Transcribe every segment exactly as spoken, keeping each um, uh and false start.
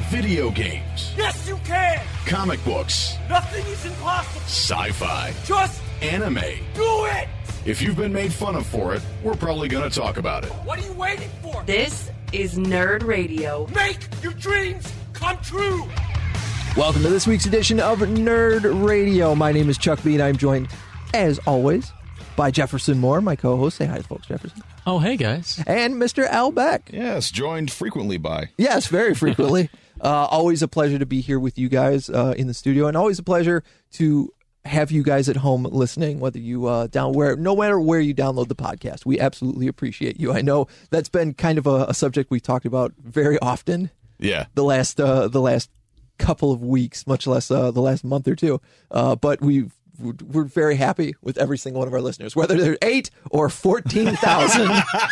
Video games. Yes, you can. Comic books. Nothing is impossible. Sci-fi. Just anime. do it. If you've been made fun of for it, we're probably going to talk about it. What are you waiting for? This is Nerd Radio. Make your dreams come true. Welcome to this week's edition of Nerd Radio. My name is Chuck B, and I'm joined, as always, by Jefferson Moore, my co-host. Say hi, folks, Jefferson. Oh, hey, guys. And Mister Al Beck. Yes, joined frequently by. Yes, very frequently. uh, always a pleasure to be here with you guys uh, in the studio, and always a pleasure to have you guys at home listening, whether you uh, down where, no matter where you download the podcast. We absolutely appreciate you. I know that's been kind of a, a subject we've talked about very often. Yeah. The last uh, the last couple of weeks, much less uh, the last month or two. Uh, but we've we're very happy with every single one of our listeners, whether they're eight or fourteen thousand.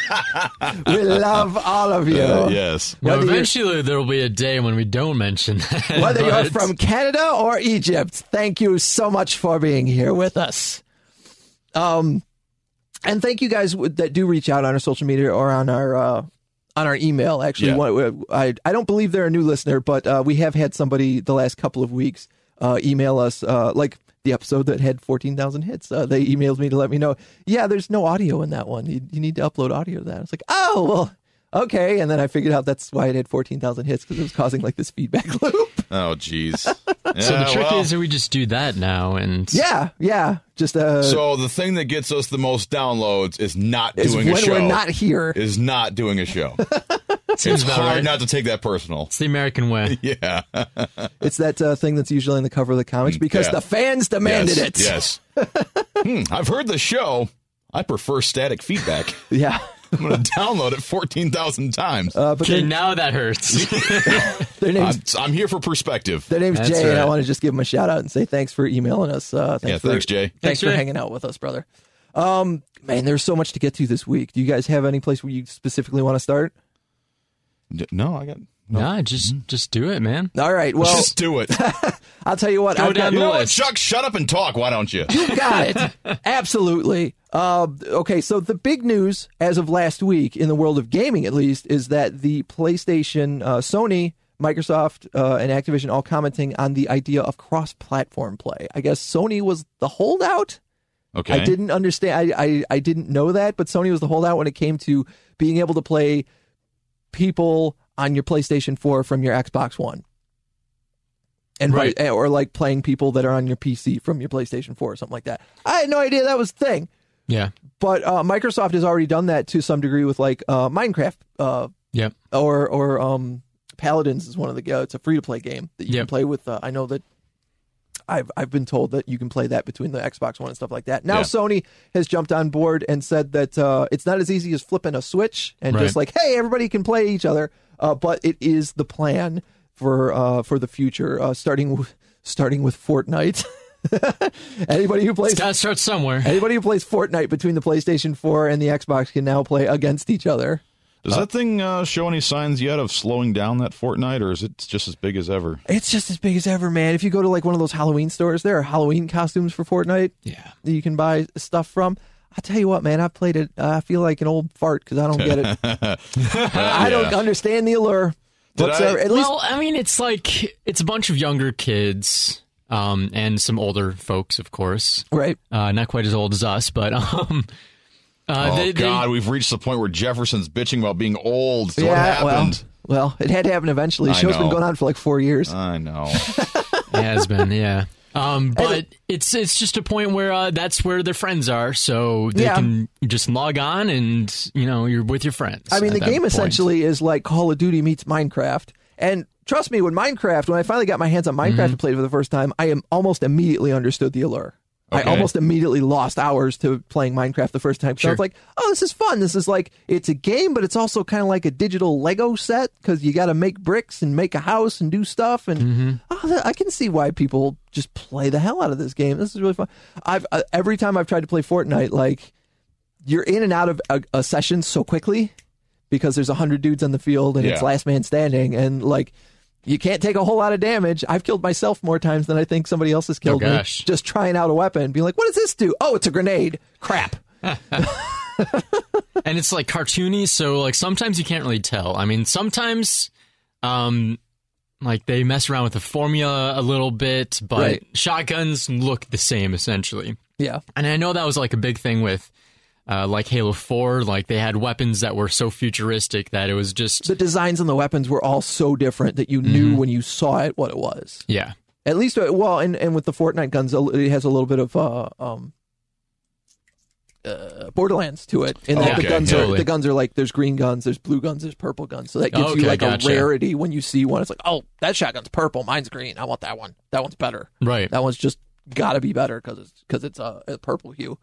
We love all of you. Uh, yes. Well, Whether eventually there will be a day when we don't mention that. Whether you're but- from Canada or Egypt, thank you so much for being here with us. Um, and thank you guys that do reach out on our social media or on our uh, on our email. Actually, Yeah. One- I I don't believe they're a new listener, but uh, we have had somebody the last couple of weeks uh, email us, uh, like the episode that had fourteen thousand hits. Uh, they emailed me to let me know, yeah, there's no audio in that one. You, you need to upload audio to that. I was like, oh, well, okay. And then I figured out that's why it had fourteen thousand hits, because it was causing like this feedback loop. Oh, jeez. So the trick is that we just do that now. and Yeah, yeah. Just uh, So the thing that gets us the most downloads is not is doing a when show. we're not here. Is not doing a show. Seems It's about hard right. not to take that personal. It's the American way. Yeah. It's that uh, thing that's usually in the cover of the comics because Yeah. the fans demanded yes. it. Yes. hmm, I've heard the show. I prefer static feedback. Yeah. I'm going to download it fourteen thousand times. Uh, but Okay, their, now that hurts. their name's, I'm, I'm here for perspective. their name's That's Jay, and I right. want to just give him a shout out and say thanks for emailing us. Uh, thanks Yeah, for, thanks, Jay. Thanks, Thanks, for Jay. hanging out with us, brother. Um, man, there's so much to get to this week. Do you guys have any place where you specifically want to start? D- No, I got. No. Nah, just just do it, man. All right. Well, Just do it. I'll tell you what. Go I've got, down You the know what, list. Chuck? Shut up and talk. Why don't you? You got it. Absolutely. Uh, okay, so the big news as of last week, in the world of gaming at least, is that the PlayStation, uh, Sony, Microsoft, uh, and Activision all commenting on the idea of cross-platform play. I guess Sony was the holdout. Okay. I didn't understand. I, I, I didn't know that, but Sony was the holdout when it came to being able to play people on your PlayStation four from your Xbox One. And Right. vi- or like playing people that are on your P C from your PlayStation four or something like that. I had no idea that was a thing. Yeah. But uh, Microsoft has already done that to some degree with like uh, Minecraft uh, Yep. or or um, Paladins is one of the uh, it's a free to play game that you can Yep. play with. Uh, I know that I've I've been told that you can play that between the Xbox One and stuff like that. Now Yeah. Sony has jumped on board and said that uh, it's not as easy as flipping a switch and Right. just like, hey, everybody can play each other. Uh, but it is the plan for uh, for the future, uh, starting with, starting with Fortnite. Anybody who plays It's got to start somewhere. anybody who plays Fortnite between the PlayStation four and the Xbox can now play against each other. Does that thing uh, show any signs yet of slowing down that Fortnite, or is it just as big as ever? It's just as big as ever, man. If you go to like one of those Halloween stores, there are Halloween costumes for Fortnite Yeah. that you can buy stuff from. I'll tell you what, man, I've played it. Uh, I feel like an old fart because I don't get it. I don't Yeah. understand the allure. Did whatsoever. I- At least, Well, I mean, it's like it's a bunch of younger kids um, and some older folks, of course. right? Uh, not quite as old as us, but um, uh, Oh, they, they- God, we've reached the point where Jefferson's bitching about being old. So what yeah, well, happened? well, it had to happen eventually. The I show's been know. going on for like four years. I know. It has been, yeah. Um, but it's it's just a point where uh, that's where their friends are, so they Yeah. can just log on and you know you're with your friends. I mean, at the that game point. essentially is like Call of Duty meets Minecraft. And trust me, when Minecraft, when I finally got my hands on Minecraft Mm-hmm. and played it for the first time, I am almost immediately understood the allure. I Okay. almost immediately lost hours to playing Minecraft the first time. So I Sure. was like, oh, this is fun. This is like, it's a game, but it's also kind of like a digital Lego set because you got to make bricks and make a house and do stuff. And Mm-hmm. oh, th- I can see why people just play the hell out of this game. This is really fun. I've uh, every time I've tried to play Fortnite, like, you're in and out of a, a session so quickly because there's a hundred dudes on the field and it's Yeah. last man standing. And like, you can't take a whole lot of damage. I've killed myself more times than I think somebody else has killed me. gosh. Just trying out a weapon, being like, what does this do? Oh, it's a grenade. Crap. And it's like cartoony, so like sometimes you can't really tell. I mean, sometimes, um, Like they mess around with the formula a little bit, but Right. shotguns look the same essentially. Yeah. And I know that was like a big thing with uh, like Halo four. Like they had weapons that were so futuristic that it was just The designs on the weapons were all so different that you knew Mm-hmm. when you saw it what it was. yeah. At least, uh, well, and, and with the Fortnite guns, it has a little bit of uh, um, uh, Borderlands to it. And Okay, the guns totally. are the guns are like there's green guns, there's blue guns, there's purple guns. So that gives you Okay, like gotcha. a rarity when you see one. It's like, oh, that shotgun's purple, mine's green. I want that one. That one's better. Right. That one's just got to be better because it's because it's a, a purple hue.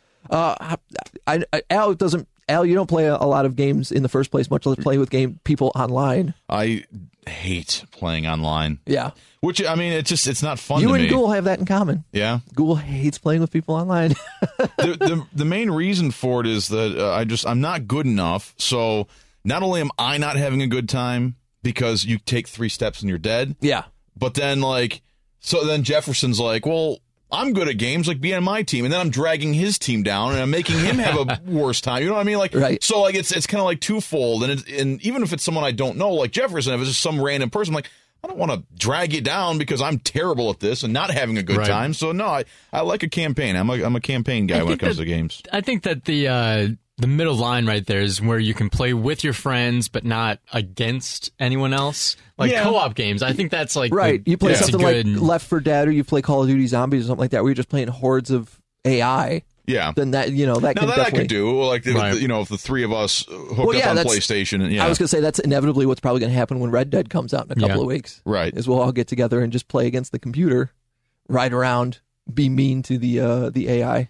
Uh, I, I, Al doesn't. Al, you don't play a, a lot of games in the first place, much less play with game people online. I hate playing online. Yeah, Which, I mean, it's just, it's not fun you to and me. Ghoul have that in common. Yeah. Ghoul hates playing with people online. the, the the main reason for it is that uh, I just I'm not good enough. So not only am I not having a good time because you take three steps and you're dead, Yeah. but then like so then Jefferson's like, well, I'm good at games, like be on my team, and then I'm dragging his team down and I'm making him have a worse time. You know what I mean? Like Right. so like it's it's kind of like twofold, and it, and even if it's someone I don't know, like Jefferson, if it's just some random person, I'm like, I don't want to drag you down because I'm terrible at this and not having a good Right. time. So no, I, I like a campaign. I'm a I'm a campaign guy I when it think comes that- to games. I think that the uh, the middle line right there is where you can play with your friends, but not against anyone else. Like Yeah. co-op games, I think that's like Right. the- You play that's a something good, like Left four Dead, or you play Call of Duty Zombies or something like that, where you're just playing hordes of A I. Yeah. Then that you know that Now can that I definitely. could do, like the, Right. you know, if the three of us hooked Well, yeah, up on that's- PlayStation, and yeah, I was gonna say that's inevitably what's probably gonna happen when Red Dead comes out in a couple Yeah. of weeks. right. Is we'll all get together and just play against the computer, ride around, be mean to the uh, the A I.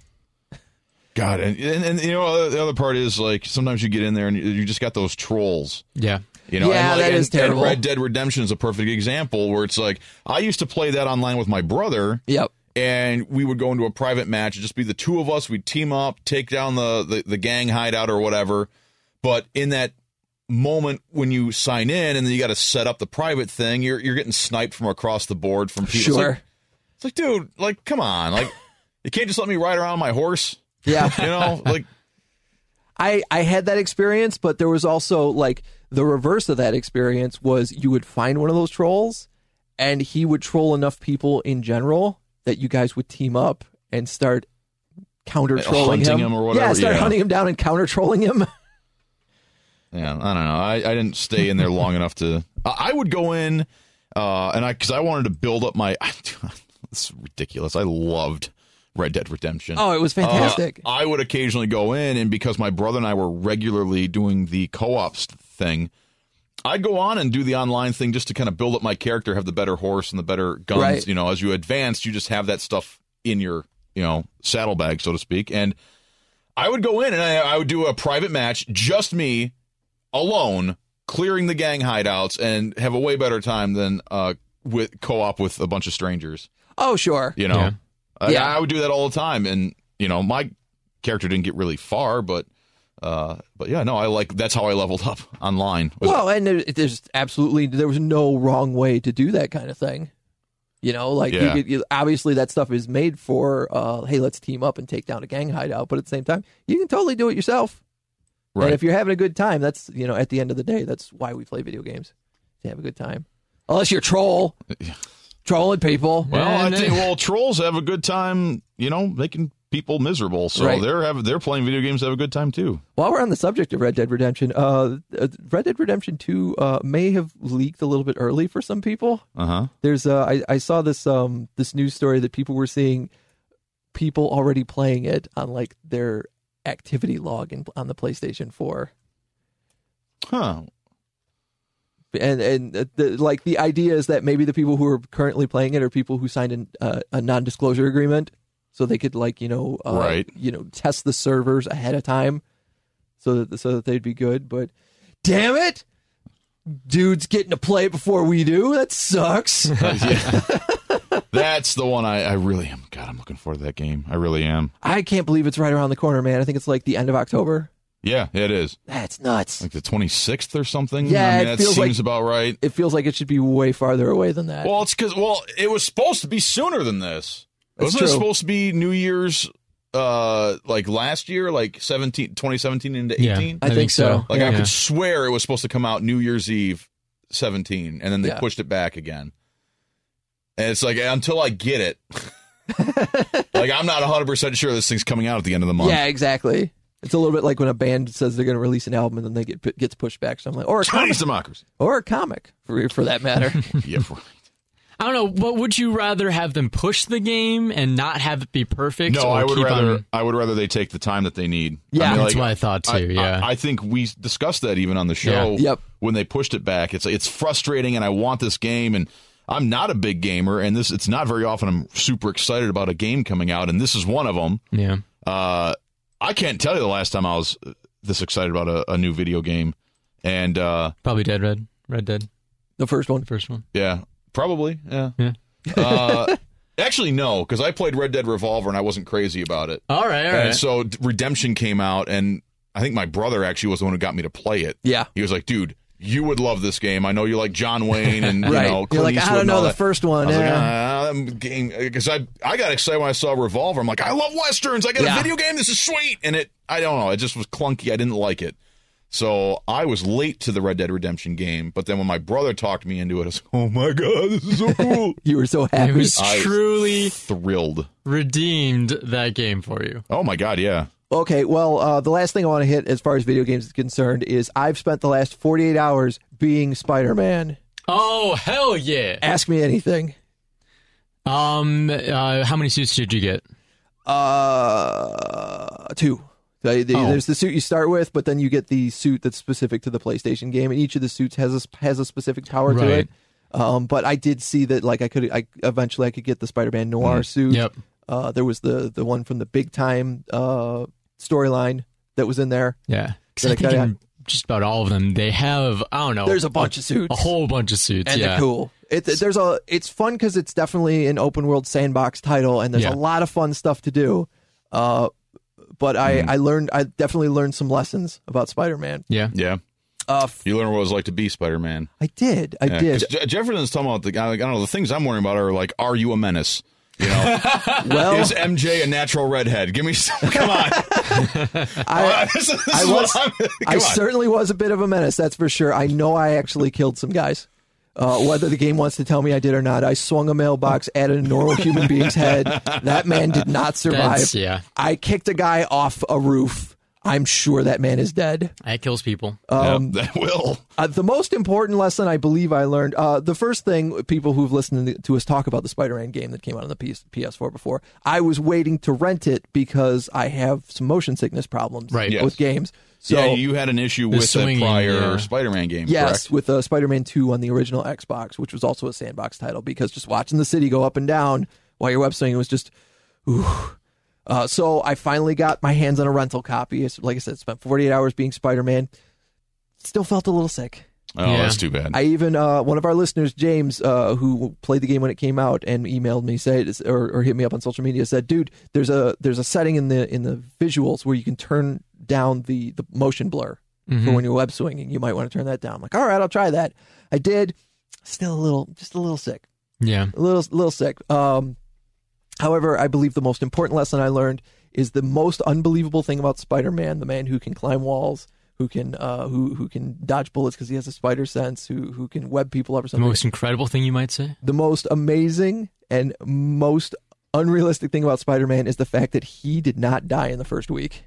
God, and, and and you know the other part is like sometimes you get in there and you, you just got those trolls. yeah. You know, Yeah, and like, that is and, terrible. And Red Dead Redemption is a perfect example where it's like I used to play that online with my brother. Yep. And we would go into a private match. It'd just be the two of us. We'd team up, take down the, the, the gang hideout or whatever. But in that moment when you sign in and then you got to set up the private thing, you're you're getting sniped from across the board from people. Sure. It's like, it's like, dude, like, come on. Like, you can't just let me ride around my horse. Yeah. You know, like, I, I had that experience, but there was also like the reverse of that experience was you would find one of those trolls and he would troll enough people in general that you guys would team up and start counter trolling Hunting him. him or whatever, Yeah, start yeah. hunting him down and counter trolling him. yeah, I don't know. I, I didn't stay in there long enough to. I, I would go in, uh, and I because I wanted to build up my. It's ridiculous. I loved Red Dead Redemption. Oh, it was fantastic. Uh, I would occasionally go in, and because my brother and I were regularly doing the co-op thing, I'd go on and do the online thing just to kind of build up my character, have the better horse and the better guns. Right. You know, as you advance, you just have that stuff in your, you know, saddlebag, so to speak. And I would go in and I, I would do a private match, just me, alone, clearing the gang hideouts, and have a way better time than uh, with co-op with a bunch of strangers. Oh, sure. You know, Yeah. I, Yeah. I would do that all the time, and you know, my character didn't get really far, but uh, but yeah, no, I like that's how I leveled up online. Was- Well, and there, there's absolutely there was no wrong way to do that kind of thing. You know, like Yeah. you, you, obviously that stuff is made for, uh, hey, let's team up and take down a gang hideout. But at the same time, you can totally do it yourself. right. And if you're having a good time, that's you know, at the end of the day, that's why we play video games, to have a good time. Unless you're troll, trolling people. well, I And, uh, think well, trolls have a good time, you know, making people miserable. So Right. they're having they're playing video games, have a good time too. While we're on the subject of Red Dead Redemption, uh, uh, Red Dead Redemption two uh, may have leaked a little bit early for some people. Uh huh. There's uh, I, I saw this um this news story that people were seeing people already playing it on like their activity log in, on the PlayStation four, Huh. and and uh, the, like the idea is that maybe the people who are currently playing it are people who signed an, uh, a non-disclosure agreement, so they could like you know uh, Right. you know test the servers ahead of time, so that so that they'd be good. But damn it, dude's getting to play it before we do. That sucks. Yeah. That's the one I, I really am. God, I'm looking forward to that game. I really am. I can't believe it's right around the corner, man. I think it's like the end of October. Yeah, it is. That's nuts. Like the twenty-sixth or something. Yeah, I mean, it that feels seems like- about right. It feels like it should be way farther away than that. Well, it's because well, it was supposed to be sooner than this. That's Wasn't it true. supposed to be New Year's, uh, like last year, like seventeen, twenty seventeen into Yeah, eighteen? I think so. Like I Yeah. could swear it was supposed to come out New Year's Eve seventeen, and then they Yeah. pushed it back again. And it's like, until I get it, like, I'm not one hundred percent sure this thing's coming out at the end of the month. Yeah, exactly. It's a little bit like when a band says they're going to release an album and then they get gets pushed back. So I'm like, or a comic, Chinese democracy. or a comic for for that matter. Yeah, right. I don't know. What would you rather have them push the game and not have it be perfect? No, or I would keep rather on- I would rather they take the time that they need. Yeah. I mean, That's like, what I thought too. I, yeah, I, I think we discussed that even on the show. Yeah. Yep. When they pushed it back, it's like, it's frustrating, and I want this game, and I'm not a big gamer, and this it's not very often I'm super excited about a game coming out, and this is one of them. yeah. Uh, I can't tell you the last time I was this excited about a, a new video game, and uh, Probably Dead Red, Red Dead, The first one. the first one. yeah, probably, yeah. Yeah. uh, actually, no, because I played Red Dead Revolver and I wasn't crazy about it. All right, all And right. so Redemption came out, and I think my brother actually was the one who got me to play it. Yeah. He was like, dude, you would love this game. I know you like John Wayne and you Right. know, You're Clint like, I Eastwood don't and know all the that. first one. I was like, eh. ah, I'm game because I I got excited when I saw Revolver. I'm like, I love westerns. I got Yeah. a video game. This is sweet. And it, I don't know, it just was clunky. I didn't like it. So I was late to the Red Dead Redemption game. But then when my brother talked me into it, I was like, oh my god, this is so cool. You were so It happy. was I- truly Thrilled. redeemed that game for you. Oh my god, yeah. Okay, well, uh, the last thing I want to hit as far as video games is concerned is I've spent the last forty-eight hours being Spider-Man. Oh hell yeah! Ask me anything. Um, uh, how many suits did you get? Uh, two. The- the- Oh. There's the suit you start with, but then you get the suit that's specific to the PlayStation game, and each of the suits has a has a specific power to Right. it. Um, but I did see that, like, I could, I eventually I could get the Spider-Man Noir suit. Yep. Uh, there was the the one from the Big Time uh storyline that was in there. Yeah. 'Cause Did I I think cut in just about all of them, they have, I don't know. There's a bunch of suits. A whole bunch of suits. And yeah. they're cool. It, there's a, it's fun because it's definitely an open world sandbox title, and there's Yeah. a lot of fun stuff to do. Uh, but I, I learned, I definitely learned some lessons about Spider-Man. Yeah. Yeah. Uh, f- You learn what it was like to be Spider-Man. I did, I Yeah, did. 'cause Je- Jefferson's talking about the guy. Like, I don't know. The things I'm worrying about are like, are you a menace? You know, Well, is M J a natural redhead? Give me some. Come on. I, this is, this I is was, what I'm, come I on. certainly was a bit of a menace. That's for sure. I know I actually killed some guys. Uh, whether the game wants to tell me I did or not, I swung a mailbox at a normal human being's head. That man did not survive. That's- yeah. I kicked a guy off a roof. I'm sure that man is dead. That kills people. Um, yeah, that will. Uh, the most important lesson I believe I learned, uh, the first thing, people who've listened to us talk about the Spider-Man game that came out on the P S, P S four before, I was waiting to rent it because I have some motion sickness problems Right. Yes. with games. So, yeah, you had an issue The with the swinging, prior yeah. Spider-Man game, yes, correct? with uh, Spider-Man two on the original Xbox, which was also a sandbox title, because just watching the city go up and down while you're web swinging was just, ooh. Uh, so I finally got my hands on a rental copy. It's, like I said, spent forty-eight hours being Spider-Man. Still felt a little sick. Oh, Yeah. that's too bad. I even uh, one of our listeners, James, uh, who played the game when it came out and emailed me, said or, or hit me up on social media, said, "Dude, there's a there's a setting in the in the visuals where you can turn down the the motion blur for when you're web swinging. You might want to turn that down." I'm like, all right, I'll try that. I did. Still a little, just a little sick, Yeah. a little little sick. Um, however, I believe the most important lesson I learned is the most unbelievable thing about Spider-Man, the man who can climb walls, who can uh, who who can dodge bullets because he has a spider sense, who who can web people up or The something. most incredible thing you might say? The most amazing and most unrealistic thing about Spider-Man is the fact that he did not die in the first week,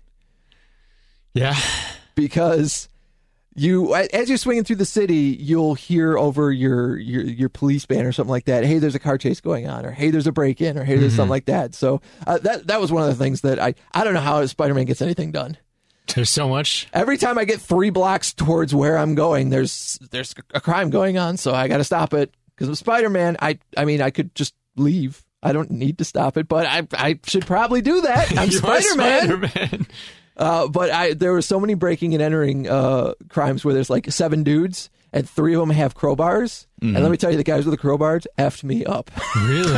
Yeah. because you, as you're swinging through the city, you'll hear over your your your police band or something like that, "Hey, there's a car chase going on," or "Hey, there's a break-in," or "Hey, there's something like that. So uh, that that was one of the things that I I don't know how Spider-Man gets anything done. There's so much. Every time I get three blocks towards where I'm going, there's there's a crime going on, so I got to stop it. Because with Spider-Man, I I mean, I could just leave. I don't need to stop it, but I I should probably do that. I'm You are Spider-Man. Spider-Man. Uh, but I there were so many breaking and entering uh, crimes where there's like seven dudes and three of them have crowbars. And let me tell you, the guys with the crowbars effed me up. Really?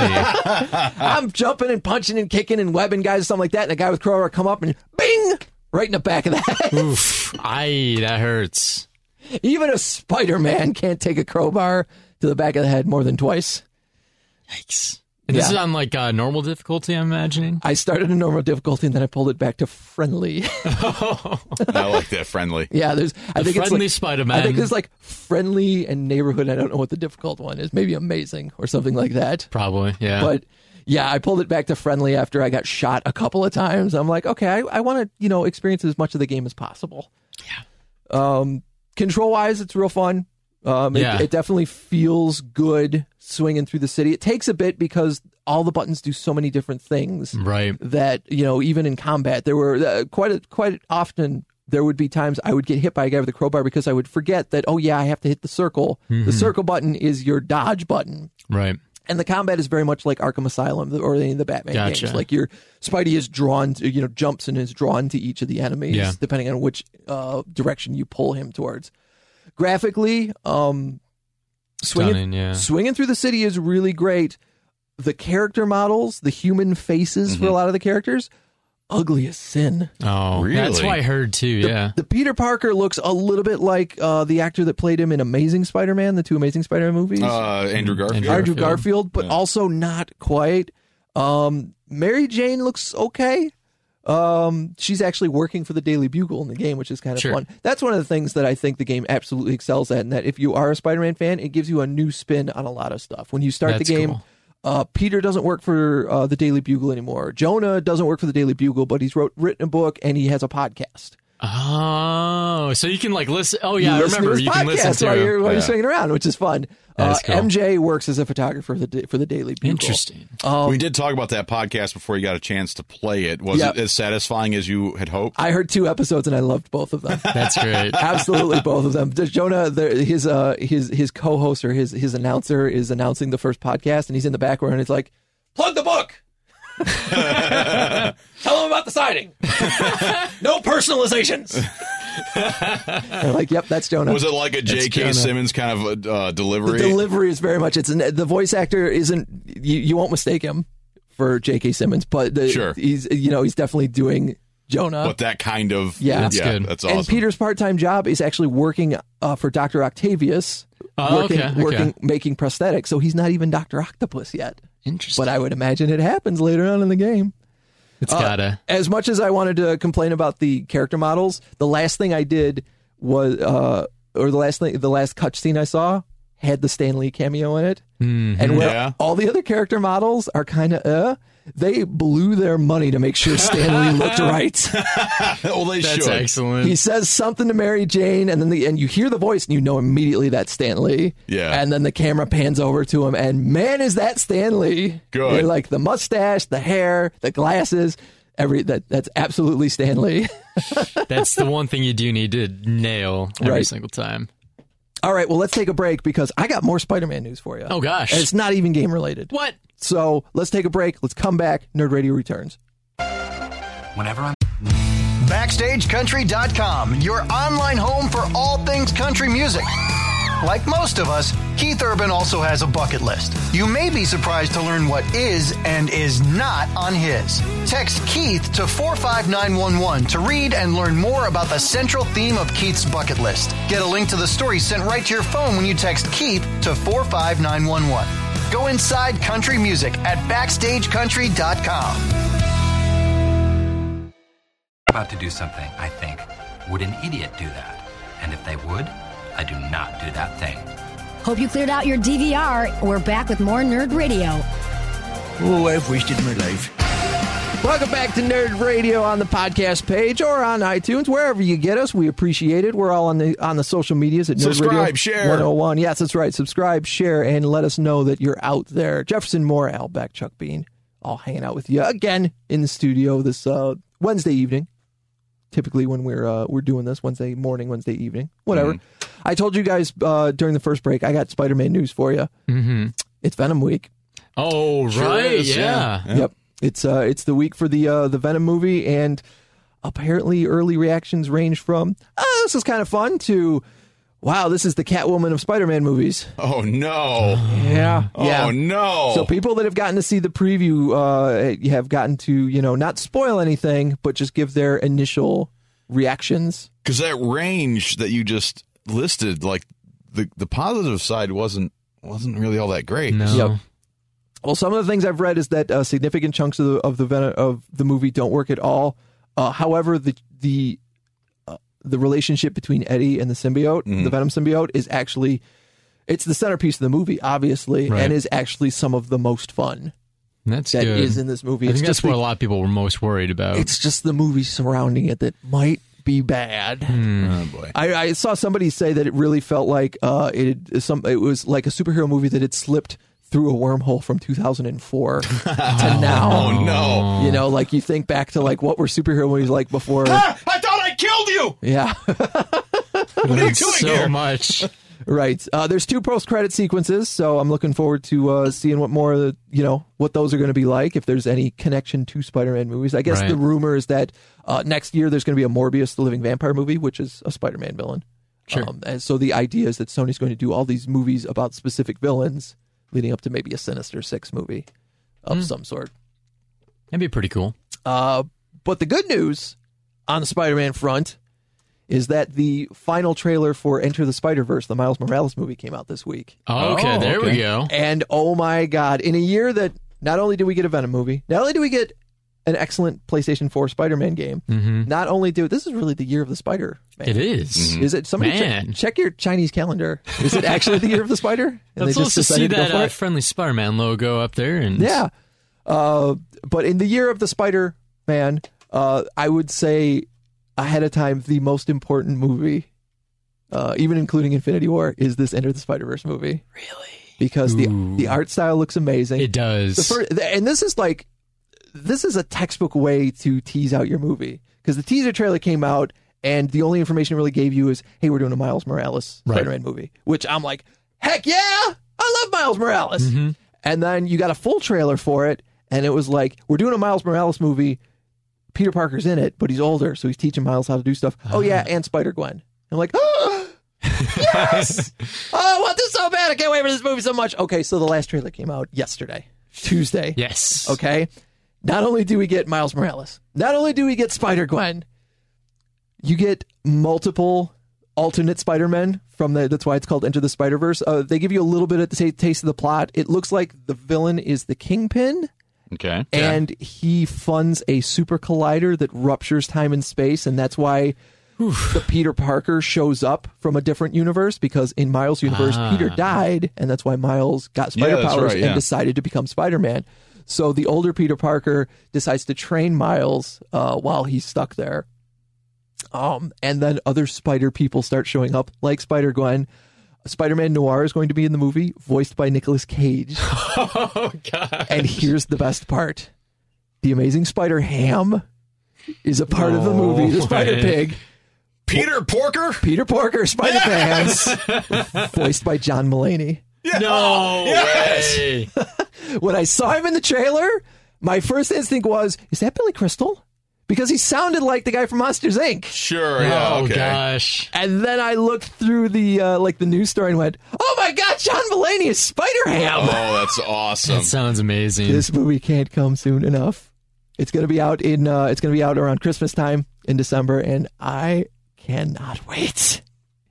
I'm jumping and punching and kicking and webbing guys and something like that, and a guy with crowbar come up and bing, right in the back of the head. Oof. Aye, that hurts. Even a Spider-Man can't take a crowbar to the back of the head more than twice. Yikes. And this Yeah. is on like uh, normal difficulty, I'm imagining. I started in normal difficulty and then I pulled it back to friendly. I like that friendly. Yeah, there's. I think friendly it's like, Spider-Man. I think there's like friendly and neighborhood. I don't know what the difficult one is. Maybe amazing or something like that. Probably, yeah. But yeah, I pulled it back to friendly after I got shot a couple of times. I'm like, okay, I, I want to you know experience as much of the game as possible. Yeah. Um, control wise, it's real fun. Um, Yeah. it, it definitely feels good swinging through the city. It takes a bit because all the buttons do so many different things. Right. That you know, even in combat, there were uh, quite a, quite often. There would be times I would get hit by a guy with a crowbar because I would forget that, oh, yeah, I have to hit the circle. Mm-hmm. The circle button is your dodge button. Right. And the combat is very much like Arkham Asylum or any of the Batman Gotcha. games. Like your Spidey is drawn to, you know, jumps and is drawn to each of the enemies, Yeah. depending on which uh, direction you pull him towards. Graphically, um, swinging, Stunning, yeah. swinging through the city is really great. The character models, the human faces for a lot of the characters, ugly as sin. Oh, Really? that's what I heard too, yeah. The Peter Parker looks a little bit like uh, the actor that played him in Amazing Spider-Man, the two Amazing Spider-Man movies. Uh, Andrew Garfield. Andrew Andrew Garfield. Garfield, but Yeah. also not quite. Um, Mary Jane looks okay. Um, she's actually working for the Daily Bugle in the game, which is kind of Sure. fun. That's one of the things that I think the game absolutely excels at, and that if you are a Spider-Man fan, it gives you a new spin on a lot of stuff. When you start That's the game, cool. uh, Peter doesn't work for uh, the Daily Bugle anymore. Jonah doesn't work for the Daily Bugle, but he's wrote written a book and he has a podcast. Oh, so you can like listen. Oh, yeah, You I listen to remember. his You can listen podcast to while you're, while Yeah. you're swinging around, which is fun. That Uh, is cool. M J works as a photographer for the da- for the Daily Bugle. Interesting. we did talk about that podcast before you got a chance to play it. Was Yep. it as satisfying as you had hoped? I heard two episodes and I loved both of them. That's great. Absolutely, both of them. Does Jonah, the, his uh, his his co-host or his his announcer is announcing the first podcast, and he's in the background. And it's like, plug the book. Tell him about the sighting. No personalizations. I'm like, yep, that's Jonah. Was it like a J K Jonah. Simmons kind of uh, the delivery? delivery is very much. It's an, the voice actor isn't. You, you won't mistake him for J K Simmons, but the, Sure. he's you know he's definitely doing Jonah. but that kind of Yeah. That's yeah, good. That's awesome. And Peter's part-time job is actually working uh, for Doctor Octavius, Oh, working, okay, okay. working making prosthetics. So he's not even Doctor Octopus yet. Interesting. But I would imagine it happens later on in the game. It's Uh, gotta. As much as I wanted to complain about the character models, the last thing I did was, uh, or the last thing, the last cutscene I saw had the Stan Lee cameo in it, and where Yeah. all the other character models are kind of, uh, they blew their money to make sure Stan Lee looked right. well, they That's should. excellent. He says something to Mary Jane, and then the and you hear the voice, and you know immediately that's Stan Lee. Yeah. And then the camera pans over to him, and man, is that Stan Lee? Good. You're like the mustache, the hair, the glasses, every that that's absolutely Stan Lee. That's the one thing you do need to nail every Right. single time. All right, well, let's take a break because I got more Spider-Man news for you. Oh, gosh. And it's not even game related. What? So let's take a break. Let's come back. Nerd Radio returns. Whenever I'm Backstage Country dot com, your online home for all things country music. Like most of us, Keith Urban also has a bucket list. You may be surprised to learn what is and is not on his. Text Keith to four five nine one one to read and learn more about the central theme of Keith's bucket list. Get a link to the story sent right to your phone when you text Keith to four five nine one one. Go inside country music at Backstage Country dot com. about to do something, I think, would an idiot do that? And if they would, I do not do that thing. Hope you cleared out your D V R. We're back with more Nerd Radio. Oh, I've wasted my life. Welcome back to Nerd Radio on the podcast page or on iTunes, wherever you get us. We appreciate it. We're all on the on the social medias at Nerd Subscribe, Radio share. one oh one. Yes, that's right. Subscribe, share, and let us know that you're out there. Jefferson Moore, Al Beck, Chuck Bean, all hanging out with you again in the studio this uh, Wednesday evening. Typically when we're uh, we're doing this Wednesday morning, Wednesday evening, whatever. Mm-hmm. I told you guys uh, during the first break, I got Spider-Man news for you. Mm-hmm. It's Venom week. Oh, Sure right. is, yeah. yeah. Yep. It's uh it's the week for the uh the Venom movie, and apparently early reactions range from oh, this is kind of fun to wow, this is the Catwoman of Spider-Man movies. Oh no! Yeah. yeah. Oh no! So people that have gotten to see the preview uh have gotten to, you know, not spoil anything, but just give their initial reactions. Because that range that you just listed, like the the positive side wasn't wasn't really all that great. No. Yep. Well, some of the things I've read is that uh, significant chunks of the of the ven- of the movie don't work at all. Uh, however, the the uh, the relationship between Eddie and the symbiote, mm-hmm. the Venom symbiote, is actually it's the centerpiece of the movie, obviously, right. and is actually some of the most fun. That's that good. is in this movie. I it's think just that's what the, a lot of people were most worried about. It's just the movie surrounding it that might be bad. Mm. Oh boy! I, I saw somebody say that it really felt like uh, it some it was like a superhero movie that had slipped through a wormhole from two thousand four to now. Oh no! You know, like you think back to like what were superhero movies like before? Ah, I thought I killed you. Yeah, what are you doing so here? much. Right. Uh, there's two post-credit sequences, so I'm looking forward to uh, seeing what more, of the, you know, what those are going to be like. If there's any connection to Spider-Man movies, I guess right. the rumor is that uh, next year there's going to be a Morbius the Living Vampire movie, which is a Spider-Man villain. Sure. Um, and so the idea is that Sony's going to do all these movies about specific villains, leading up to maybe a Sinister Six movie of mm. some sort. That'd be pretty cool. Uh, but the good news on the Spider-Man front is that the final trailer for Enter the Spider-Verse, the Miles Morales movie, came out this week. Oh, okay, oh, there okay. we go. And oh my God, in a year that not only do we get a Venom movie, not only do we get an excellent PlayStation four Spider-Man game, mm-hmm. not only do this is really the year of the Spider-Man. It is. Mm-hmm. Is it? Somebody Man. check, check your Chinese calendar. Is it actually the year of the Spider? And Let's they also just see decided to go that for uh, it? friendly Spider-Man logo up there. And Yeah. Uh, but in the year of the Spider-Man, uh, I would say ahead of time, the most important movie, uh, even including Infinity War, is this Enter the Spider-Verse movie. Really? Because the Ooh. the art style looks amazing. It does. The first, and this is like, this is a textbook way to tease out your movie. Because the teaser trailer came out, and the only information it really gave you is, hey, we're doing a Miles Morales Right. Spider-Man movie. Which I'm like, heck yeah! I love Miles Morales! Mm-hmm. And then you got a full trailer for it, and it was like, we're doing a Miles Morales movie. Peter Parker's in it, but he's older, so he's teaching Miles how to do stuff. Oh, yeah, and Spider-Gwen. I'm like, oh, yes! Oh, I want this so bad. I can't wait for this movie so much. Okay, so the last trailer came out yesterday, Tuesday. Yes. Okay? Not only do we get Miles Morales, not only do we get Spider-Gwen, you get multiple alternate Spider-Men from the, that's why it's called Enter the Spider-Verse. Uh, they give you a little bit of the t- taste of the plot. It looks like the villain is the Kingpin. Okay. And he funds a super collider that ruptures time and space, and that's why Oof. the Peter Parker shows up from a different universe, because in Miles' universe, ah. Peter died, and that's why Miles got spider yeah, powers right, yeah. and decided to become Spider-Man. So the older Peter Parker decides to train Miles uh, while he's stuck there. Um, and then other spider people start showing up, like Spider-Gwen. Spider-Man Noir is going to be in the movie, voiced by Nicolas Cage. Oh, God. And here's the best part. The Amazing Spider-Ham is a part oh, of the movie, the Spider-Pig. Peter Porker? Peter Porker, Spider-Pants, voiced by John Mulaney. Yeah. No yes. way. When I saw him in the trailer, my first instinct was, is that Billy Crystal? Because he sounded like the guy from Monsters, Incorporated. Sure, yeah, oh, okay. gosh. And then I looked through the uh, like the news story and went, oh my God, John Mulaney is Spider-Ham. Oh, that's awesome. That sounds amazing. This movie can't come soon enough. It's going to be out in uh, it's going to be out around Christmas time in December, and I cannot wait.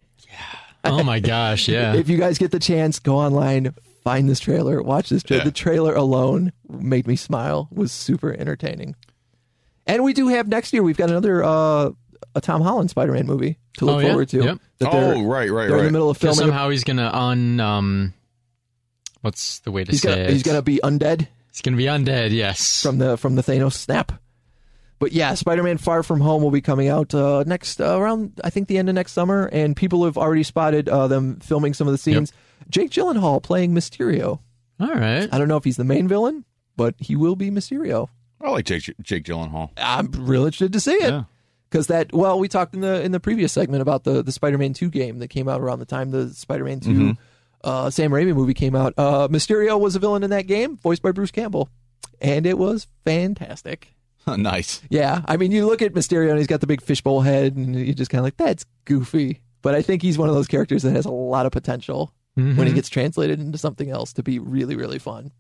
Oh my gosh, yeah. If you guys get the chance, go online, find this trailer, watch this trailer. Yeah. The trailer alone made me smile, was super entertaining. And we do have next year, we've got another uh, a Tom Holland Spider-Man movie to look Oh, yeah? forward to. Yep. That they're- Oh, right, right, They're in right. the middle of Because filming. somehow he's gonna un um, what's the way to he's say gonna it? he's gonna be undead He's gonna be undead. Yes. from the from the Thanos snap. But yeah, Spider-Man Far From Home will be coming out uh, next uh, around I think the end of next summer, and people have already spotted uh, them filming some of the scenes. Yep. Jake Gyllenhaal playing Mysterio. All right. I don't know if he's the main villain, but he will be Mysterio. I like Jake, Jake Gyllenhaal. I'm real interested to see it. Yeah. Because that, well, we talked in the in the previous segment about the, the Spider-Man two game that came out around the time the Spider-Man two Mm-hmm. uh, Sam Raimi movie came out. Uh, Mysterio was a villain in that game, voiced by Bruce Campbell, and it was fantastic. Nice. Yeah, I mean, you look at Mysterio and he's got the big fishbowl head, and you're just kind of like, that's goofy. But I think he's one of those characters that has a lot of potential Mm-hmm. when he gets translated into something else to be really, really fun.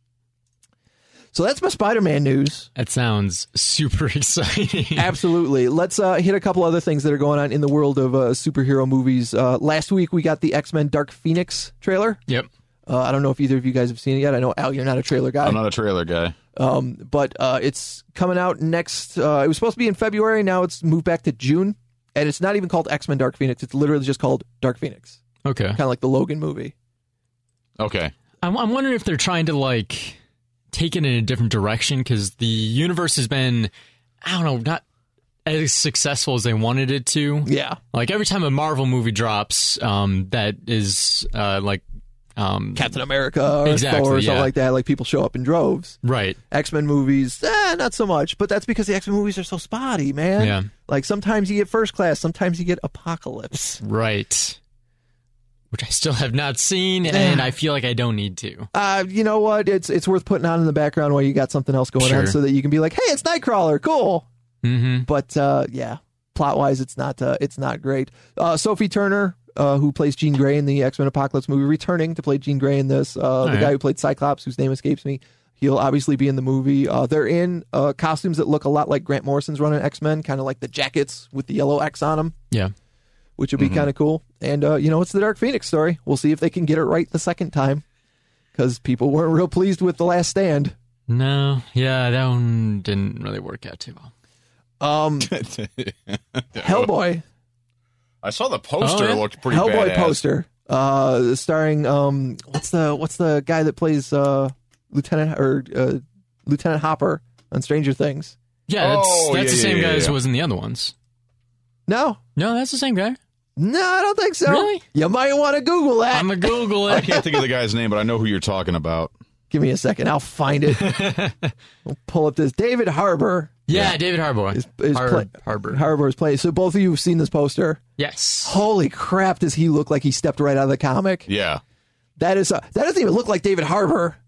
So that's my Spider-Man news. That sounds super exciting. Absolutely. Let's uh, hit a couple other things that are going on in the world of uh, superhero movies. Uh, last week, we got the X-Men Dark Phoenix trailer. Yep. Uh, I don't know if either of you guys have seen it yet. I know, Al, you're not a trailer guy. I'm not a trailer guy. Um, but uh, it's coming out next. Uh, it was supposed to be in February. Now it's moved back to June. And it's not even called X-Men Dark Phoenix. It's literally just called Dark Phoenix. Okay. Kind of like the Logan movie. Okay. I'm, I'm wondering if they're trying to, like, take it in a different direction because the universe has been, I don't know, not as successful as they wanted it to. Yeah. Like, every time a Marvel movie drops um, that is, uh, like... Um, Captain America or exactly, Thor or something yeah. like that. Like, people show up in droves. Right. X-Men movies, eh, not so much. But that's because the X-Men movies are so spotty, man. Yeah. Like, sometimes you get First Class. Sometimes you get Apocalypse. Right. Which I still have not seen, and I feel like I don't need to. Uh, you know what? It's it's worth putting on in the background while you got something else going Sure. on so that you can be like, hey, it's Nightcrawler. Cool. Mm-hmm. But, uh, yeah, plot-wise, it's not uh, it's not great. Uh, Sophie Turner, uh, who plays Jean Grey in the X-Men Apocalypse movie, returning to play Jean Grey in this. Uh, the right. guy who played Cyclops, whose name escapes me, he'll obviously be in the movie. Uh, they're in uh, costumes that look a lot like Grant Morrison's run in X-Men, kind of like the jackets with the yellow X on them. Yeah. Which would be Mm-hmm. kind of cool. And, uh, you know, it's the Dark Phoenix story. We'll see if they can get it right the second time. Because people weren't real pleased with The Last Stand. No. Yeah, that one didn't really work out too well. Um, Hellboy. I saw the poster. Oh, yeah? It looked pretty Hellboy badass. poster. Uh, starring, um, what's the what's the guy that plays uh, Lieutenant or uh, Lieutenant Hopper on Stranger Things? Yeah, that's, Oh, that's yeah, the yeah, same yeah, guy as yeah. was in the other ones. No. No, that's the same guy. No, I don't think so. Really? You might want to Google that. I'm going to Google I it. can't think of the guy's name, but I know who you're talking about. Give me a second. I'll find it. We'll pull up this. David Harbour Yeah, David Harbour. is, is Har- play- Harbour. Harbour is playing. So both of you have seen this poster. Yes. Holy crap! Does he look like he stepped right out of the comic? Yeah. That is. Uh, that doesn't even look like David Harbour.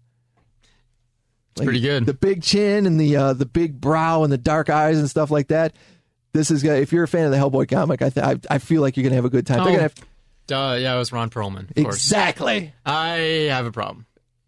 It's pretty good. The big chin and the uh, the big brow and the dark eyes and stuff like that. This is. If you're a fan of the Hellboy comic, I th- I, I feel like you're gonna have a good time. They're Oh, gonna have duh, yeah, it was Ron Perlman, of course. exactly. I have a problem.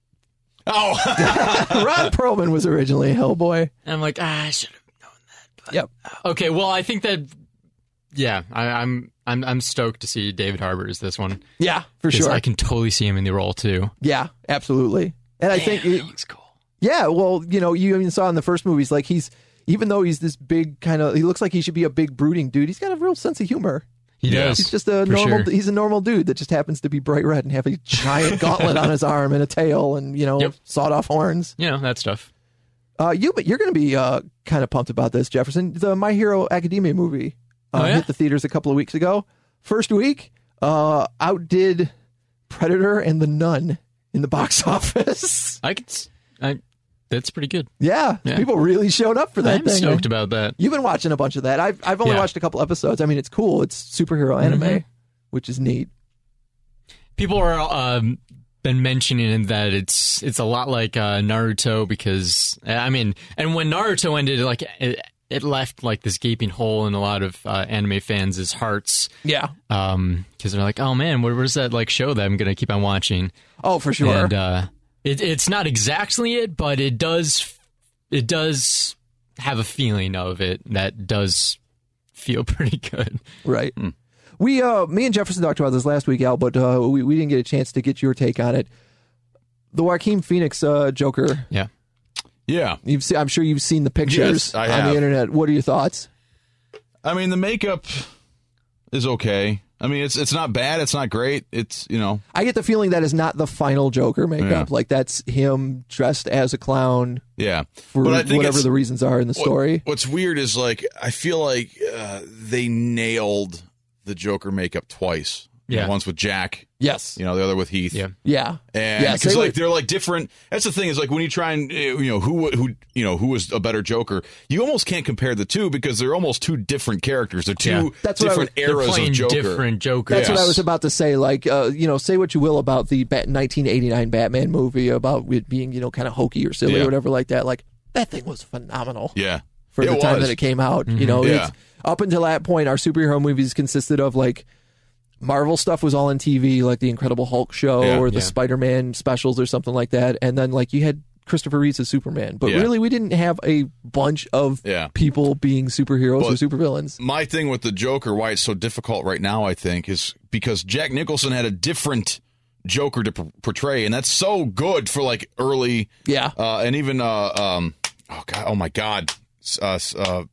Oh, Ron Perlman was originally a Hellboy. And I'm like, ah, I should have known that. But, Yep. Okay, well, I think that, yeah, I, I'm I'm I'm stoked to see David Harbour as this one. Yeah, for 'Cause sure. I can totally see him in the role too. Yeah, absolutely. And I think, Damn, it, that looks cool. yeah, well, you know, you even saw in the first movies, like he's, even though he's this big kind of, he looks like he should be a big brooding dude. He's got a real sense of humor. He Yeah. does. He's just a for normal, sure. he's a normal dude that just happens to be bright red and have a giant gauntlet on his arm and a tail and, you know, Yep. sawed off horns. You know, that stuff. Uh, you, but you're going to be uh, kind of pumped about this, Jefferson. The My Hero Academia movie uh, Oh, yeah? hit the theaters a couple of weeks ago. First week, uh, outdid Predator and The Nun in the box office. I could, s- I, that's pretty good. Yeah, Yeah. people really showed up for that I'm thing. stoked about that. You've been watching a bunch of that. I've I've only Yeah. watched a couple episodes. I mean, it's cool. It's superhero anime, Mhm. which is neat. People are um, been mentioning that it's it's a lot like uh, Naruto because I mean, and when Naruto ended, like it, it left like this gaping hole in a lot of uh, anime fans' hearts. Yeah. Um, because they're like, oh man, what where's that like show that I'm gonna keep on watching? Oh, for sure. And uh, it, it's not exactly it, but it does it does have a feeling of it that does feel pretty good. Right. We, uh, me and Jefferson talked about this last week, Al, but uh, we, we didn't get a chance to get your take on it. The Joaquin Phoenix uh, Joker. Yeah. yeah. You've seen, I'm sure you've seen the pictures Yes, I on have. the internet. What are your thoughts? I mean, the makeup is okay. I mean, it's it's not bad. It's not great. It's, you know. I get the feeling that is not the final Joker makeup. Yeah. Like that's him dressed as a clown Yeah. for But I think whatever it's- the reasons are in the what- story. What's weird is, like, I feel like uh, they nailed the Joker makeup twice. You know, Yeah. once with Jack, Yes. you know, the other with Heath. Yeah. Yeah. And Yeah, because say like what- they're like different. That's the thing is like when you try and uh, you know who who you know who was a better Joker, you almost can't compare the two because they're almost two different characters. They're two Yeah. That's what I different was- They're eras playing of Joker. different Jokers. That's what I Yes. was about to say. Like, uh, you know, say what you will about the Bat- nineteen eighty-nine Batman movie, about it being, you know, kind of hokey or silly Yeah. or whatever like that. Like, that thing was phenomenal Yeah, for the It time was. that it came out. You know, Yeah. it's, up until that point, our superhero movies consisted of, like, Marvel stuff was all on T V, like the Incredible Hulk show Yeah. or the Yeah. Spider-Man specials or something like that. And then, like, you had Christopher Reeves as Superman. But Yeah. really, we didn't have a bunch of Yeah. people being superheroes But- or supervillains. My thing with the Joker, why it's so difficult right now, I think, is because Jack Nicholson had a different Joker to p- portray, and that's so good for like early, yeah, uh, and even uh, um, oh god, oh my god, uh, uh,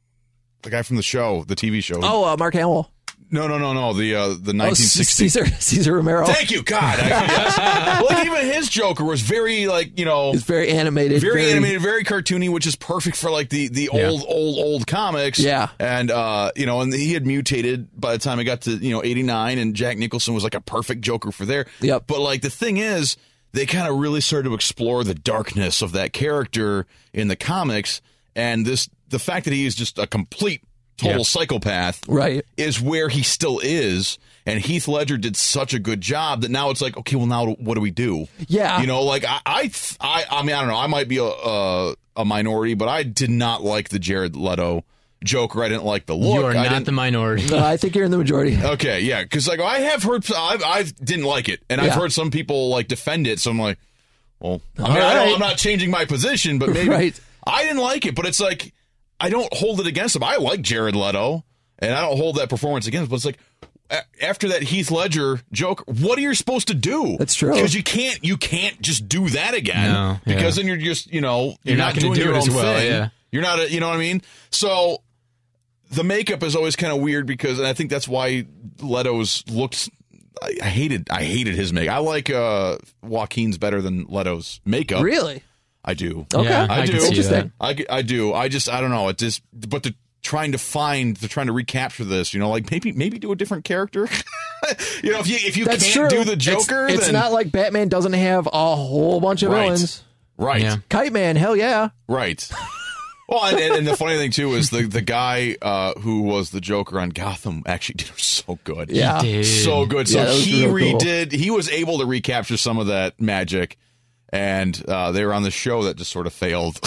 the guy from the show, the T V show. Oh, uh, Mark Hamill. No, no, no, no. The uh, the nineteen sixty oh, Caesar Caesar Romero. Thank you, God. I, yes. Like even his Joker was very like you know, it's very animated, very, very animated, very cartoony, which is perfect for like the the Yeah. old old old comics. Yeah, and uh, you know, and he had mutated by the time it got to you know eighty-nine, and Jack Nicholson was like a perfect Joker for there. Yep. But like the thing is, they kind of really started to explore the darkness of that character in the comics, and this the fact that he is just a complete. Total Yeah. psychopath, right? Is where he still is, and Heath Ledger did such a good job that now it's like, okay, well, now what do we do? Yeah, you know, like I, I, I, I mean, I don't know, I might be a, a a minority, but I did not like the Jared Leto Joker. I didn't like the look. You are I not didn't, the minority. Uh, I think you're in the majority. Okay, yeah, because like I have heard, I, I didn't like it, and Yeah. I've heard some people like defend it. So I'm like, well, I mean, All I right. don't, I'm not changing my position, but maybe Right. I didn't like it. But it's like I don't hold it against him. I like Jared Leto. And I don't hold that performance against, but it's like a- after that Heath Ledger Joker, what are you supposed to do? That's true. Because you can't, you can't just do that again. No, yeah. Because then you're just, you know, you're, You're not, not gonna doing do your it own as well, thing. yeah. You're not, a, you know what I mean? So the makeup is always kind of weird because, and I think that's why Leto's looks. I, I hated, I hated his makeup. I like uh, Joaquin's better than Leto's makeup. Really? I do. Okay, Yeah, I I do. can see Interesting. that. I, I do. I just I don't know. It just but the trying to find they're trying to recapture this. You know, like maybe maybe do a different character. You know, if you if you That's can't true. do the Joker, it's, it's then not like Batman doesn't have a whole bunch of Right. villains. right, Yeah. Kite Man, hell yeah. right. Well, and, and the funny thing too is the the guy uh, who was the Joker on Gotham actually did so good. Yeah. He did. so good. So Yeah, that was he real cool. redid. He was able to recapture some of that magic, and uh, they were on the show that just sort of failed.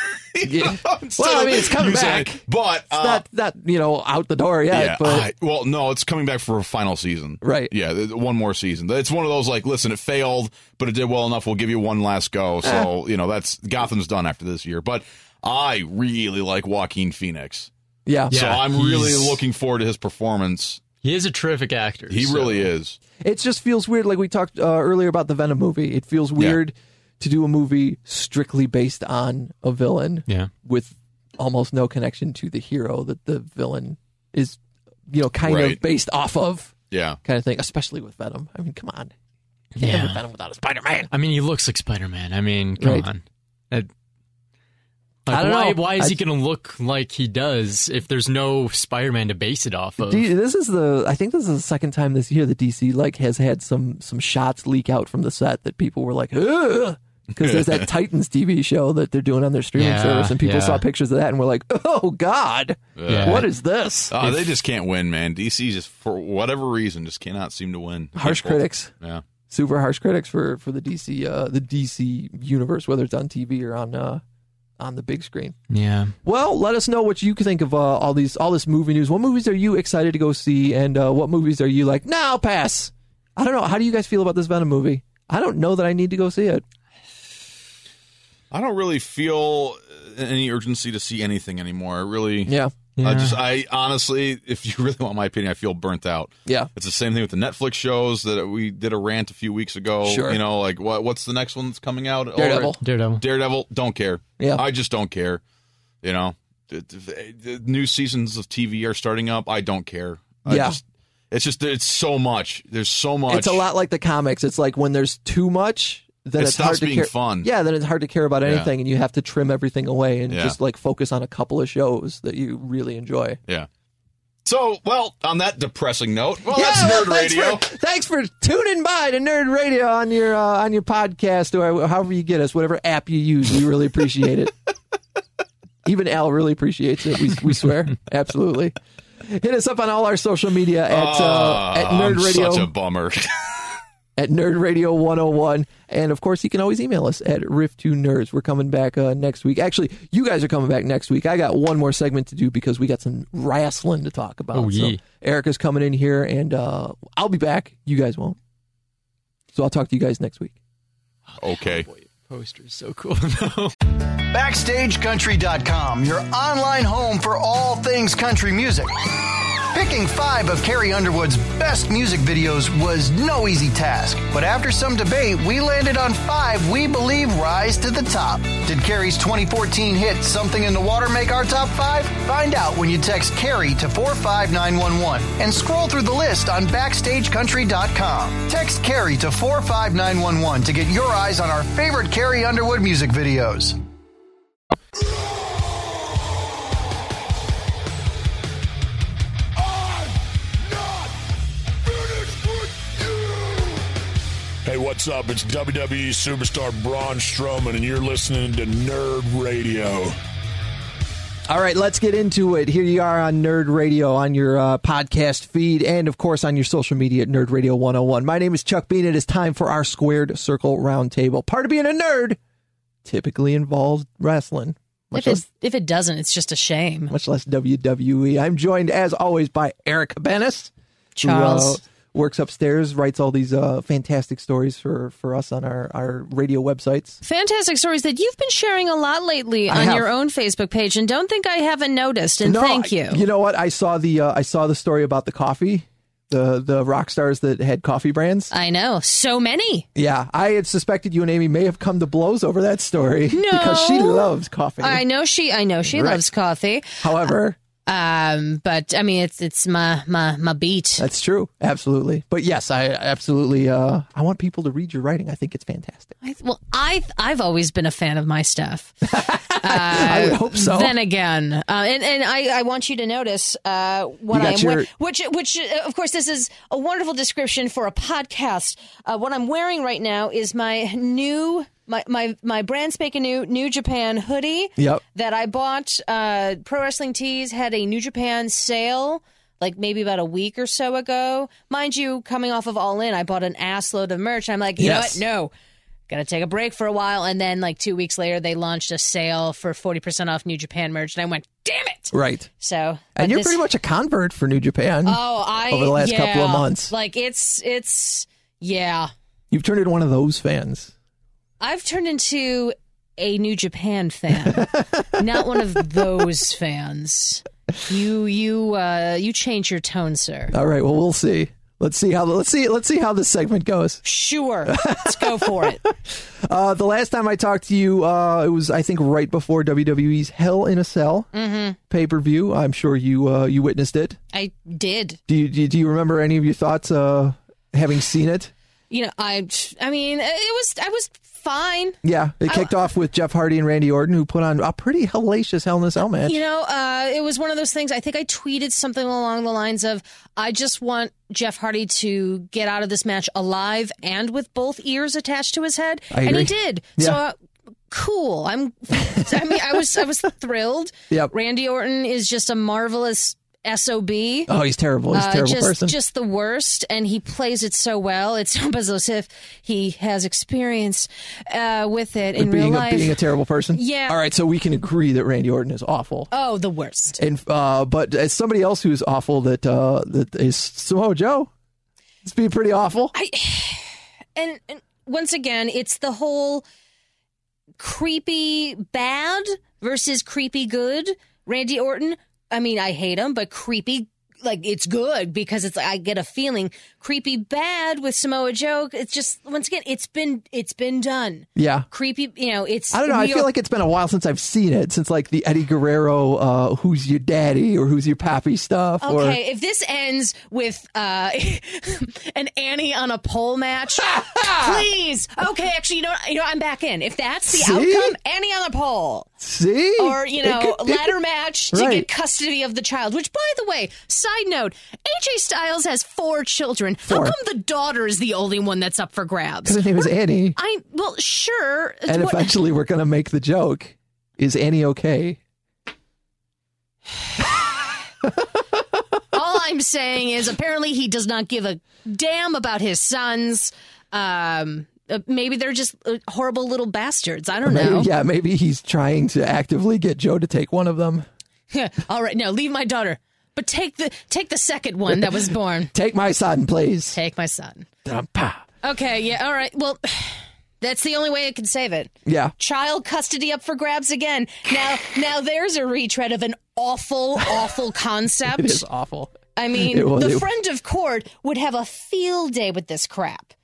Yeah. Instead Well, I of mean, it's coming using back. it. But It's uh, not, not, you know, out the door yet, yeah, but I- well, no, it's coming back for a final season. Right. Yeah, th- one more season. It's one of those like, listen, it failed, but it did well enough. We'll give you one last go. So you know, that's Gotham's done after this year. But I really like Joaquin Phoenix. yeah. So Yeah, I'm really he's- looking forward to his performance. He is a terrific actor. He so- really is. It just feels weird. Like we talked uh, earlier about the Venom movie. It feels weird to do a movie strictly based on a villain Yeah. with almost no connection to the hero that the villain is, you know, kind Right. of based off of, Yeah. kind of thing, especially with Venom. I mean, come on. You can't have Yeah. Venom without a Spider-Man. I mean, he looks like Spider-Man. I mean, come Right. on. It- like, I don't why, know. why is I- he going to look like he does if there's no Spider-Man to base it off of? D- this is the I think this is the second time this year that D C like has had some some shots leak out from the set that people were like, ugh, because there's that Titans T V show that they're doing on their streaming Yeah, service, and people yeah. saw pictures of that and were like, oh God, Yeah. what is this? Oh, they just can't win, man. D C just, for whatever reason, just cannot seem to win. Harsh Can't pull- critics, Yeah. super harsh critics for for the D C uh, the D C universe, whether it's on T V or on uh, on the big screen. Yeah. Well, let us know what you think of uh, all these all this movie news. What movies are you excited to go see, and uh, what movies are you like, no, I'll pass? I don't know. How do you guys feel about this Venom movie? I don't know that I need to go see it. I don't really feel any urgency to see anything anymore. I really, Yeah. I Yeah. just, I honestly, if you really want my opinion, I feel burnt out. Yeah. It's the same thing with the Netflix shows that we did a rant a few weeks ago. Sure. You know, like what, what's the next one that's coming out? Daredevil. Daredevil. Daredevil. Don't care. Yeah. I just don't care. You know, the, the, the new seasons of T V are starting up. I don't care. I Yeah. Just, it's just, it's so much. There's so much. It's a lot like the comics. It's like when there's too much, then It it's stops hard to being care. fun. Yeah, then it's hard to care about Yeah. anything, and you have to trim everything away and Yeah. just like focus on a couple of shows that you really enjoy. Yeah. So, well, on that depressing note, well, Yeah, that's well, Nerd thanks Radio. For, thanks for tuning by to Nerd Radio on your uh, on your podcast or however you get us, whatever app you use. We really appreciate it. Even Al really appreciates it. We we swear, absolutely. Hit us up on all our social media at uh, at Oh, Nerd I'm Radio. Such a bummer. At Nerd Radio one oh one. And of course, you can always email us at riff two nerds. We're coming back uh, next week. Actually, you guys are coming back next week. I got one more segment to do because we got some wrestling to talk about. Oh, yeah. So Erica's coming in here, and uh, I'll be back. You guys won't. So I'll talk to you guys next week. Okay. Poster is so cool. Backstage Country dot com, your online home for all things country music. Picking five of Carrie Underwood's best music videos was no easy task, but after some debate, we landed on five we believe rise to the top. Did Carrie's twenty fourteen hit Something in the Water make our top five? Find out when you text Carrie to four five nine one one and scroll through the list on backstage country dot com. Text Carrie to four five nine one one to get your eyes on our favorite Carrie Underwood music videos. Hey, what's up? It's W W E superstar Braun Strowman, and you're listening to Nerd Radio. All right, let's get into it. Here you are on Nerd Radio, on your uh, podcast feed, and, of course, on your social media at Nerd Radio one oh one. My name is Chuck Bean. It is time for our Squared Circle Roundtable. Part of being a nerd typically involves wrestling. If, less, if it doesn't, it's just a shame. Much less W W E. I'm joined, as always, by Eric Cabanas. Charles. Who, uh, works upstairs, writes all these uh, fantastic stories for, for us on our, our radio websites. Fantastic stories that you've been sharing a lot lately I on have. your own Facebook page, and don't think I haven't noticed, and no, thank you. I, you know what? I saw the uh, I saw the story about the coffee, the the rock stars that had coffee brands. I know. So many. Yeah. I had suspected you and Amy may have come to blows over that story. No. Because she loves coffee. I know she I know she Right. loves coffee. However... Um, but I mean, it's it's my my my beat. That's true, absolutely. But yes, I absolutely. Uh, I want people to read your writing. I think it's fantastic. I, well, I I've always been a fan of my stuff. uh, I would hope so. Then again, uh, and and I, I want you to notice uh, what You I got am your- wearing. Which which uh, of course this is a wonderful description for a podcast. Uh, what I'm wearing right now is my new. My, my my brand spanking new New Japan hoodie Yep. that I bought. Uh, Pro Wrestling Tees had a New Japan sale like maybe about a week or so ago. Mind you, coming off of All In, I bought an ass load of merch. I'm like, you Yes. know what? No. Got to take a break for a while. And then like two weeks later, they launched a sale for forty percent off New Japan merch. And I went, damn it. Right. So, And you're this- pretty much a convert for New Japan. Oh, I over the last yeah. couple of months. Like it's, it's, yeah. You've turned into one of those fans. I've turned into a New Japan fan, not one of those fans. You you uh, you change your tone, sir. All right. Well, we'll see. Let's see how let's see let's see how this segment goes. Sure, let's go for it. Uh, the last time I talked to you, uh, it was I think right before W W E's Hell in a Cell Mm-hmm. pay per view. I'm sure you uh, you witnessed it. I did. Do you do you, do you remember any of your thoughts uh, having seen it? You know, I I mean, it was I was fine. Yeah, it kicked off with Jeff Hardy and Randy Orton, who put on a pretty hellacious Hell in a Cell match. You know, uh, it was one of those things. I think I tweeted something along the lines of, I just want Jeff Hardy to get out of this match alive and with both ears attached to his head. I And he agree. did. Yeah. So, uh, cool. I'm, I mean, I was, I was thrilled. Yep. Randy Orton is just a marvelous S O B. Oh, he's terrible. He's a Uh, terrible just, person. just the worst, and he plays it so well. It's almost as if he has experience uh, with it in being real a, life. being a terrible person. Yeah. All right, so we can agree that Randy Orton is awful. Oh, the worst. And uh, but as somebody else who's awful, that uh, that is Samoa Joe. It's being pretty awful. I, and, and once again, it's the whole creepy bad versus creepy good. Randy Orton, I mean, I hate him, but creepy, like, it's good because it's I get a feeling. Creepy bad with Samoa Joe, it's just, once again, it's been it's been done. Yeah. Creepy, you know, it's... I don't know. I we feel are- like it's been a while since I've seen it. Since like the Eddie Guerrero, uh, "Who's Your Daddy" or "Who's Your Pappy" stuff. Okay, if this ends with uh, an Annie on a pole match, please. Okay, actually, you know, what? you know, I'm back in. If that's the See? outcome, Annie on a pole, see, or you It know, could- it ladder could- match to Right. get custody of the child. Which, by the way, side note, A J Styles has four children. How Four. come the daughter is the only one that's up for grabs? Because her name is Annie, I well, sure. and What- eventually we're gonna make the joke: is Annie okay? All I'm saying is apparently he does not give a damn about his sons. Um, uh, maybe they're just uh, horrible little bastards. I don't Maybe, know. yeah, maybe he's trying to actively get Joe to take one of them. All right, no, leave my daughter, but take the take the second one that was born. Take my son, please. Take my son. Dum-pa. Okay, yeah, all right. Well, that's the only way I can save it. Yeah. Child custody up for grabs again. Now, now there's a retread of an awful, awful concept. It is awful. I mean, It was- the it- friend of court would have a field day with this crap.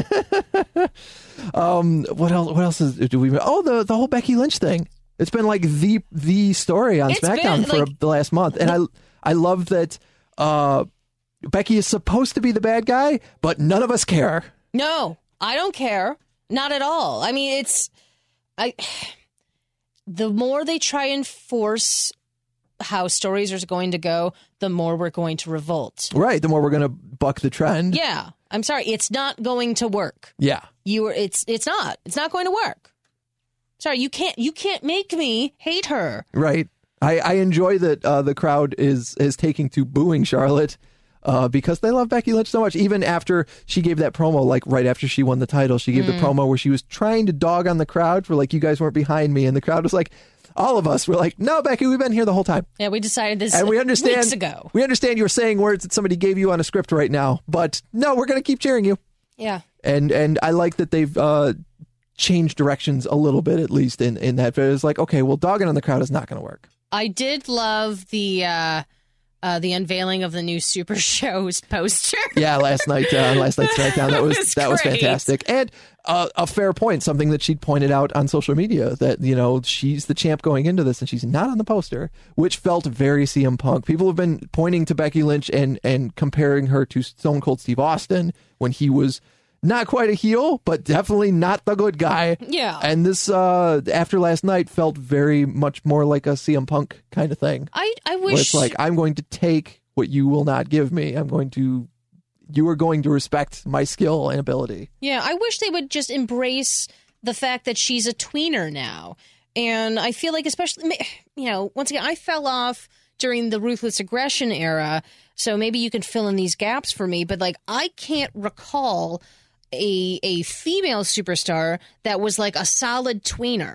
Um, what else? What else is, do we? Oh, the the whole Becky Lynch thing. It's been like the the story on It's SmackDown been, for like- the last month, and I I love that. Uh, Becky is supposed to be the bad guy, but none of us care. No, I don't care. Not at all. I mean, it's I. The more they try and force how stories are going to go, the more we're going to revolt. Right. The more we're gonna buck the trend. Yeah, I'm sorry, it's not going to work. Yeah. You are. It's. It's not. It's not going to work. Sorry, you can't. You can't make me hate her. Right. I, I enjoy that uh, the crowd is is taking to booing Charlotte uh, because they love Becky Lynch so much. Even after she gave that promo, like right after she won the title, she gave Mm. the promo where she was trying to dog on the crowd for like, you guys weren't behind me, and the crowd was like, all of us were like, no, Becky, we've been here the whole time. Yeah, we decided this And we understand weeks ago. We understand you're saying words that somebody gave you on a script right now, but no, we're going to keep cheering you. Yeah. And and I like that they've uh, changed directions a little bit, at least in in that. But it's like, okay, well, dogging on the crowd is not going to work. I did love the uh, uh, the unveiling of the new Super Show's poster. Yeah, last night, uh, last night's SmackDown, that was It was that was great. fantastic, and uh, a fair point. Something that she'd pointed out on social media, that you know she's the champ going into this, and she's not on the poster, which felt very C M Punk. People have been pointing to Becky Lynch and and comparing her to Stone Cold Steve Austin when he was not quite a heel, but definitely not the good guy. Yeah. And this uh, after last night felt very much more like a C M Punk kind of thing. I I Where wish it's like, I'm going to take what you will not give me. I'm going to, you are going to respect my skill and ability. Yeah, I wish they would just embrace the fact that she's a tweener now. And I feel like, especially, you know, once again, I fell off during the Ruthless Aggression era, so maybe you can fill in these gaps for me. But, like, I can't recall a a female superstar that was, like, a solid tweener.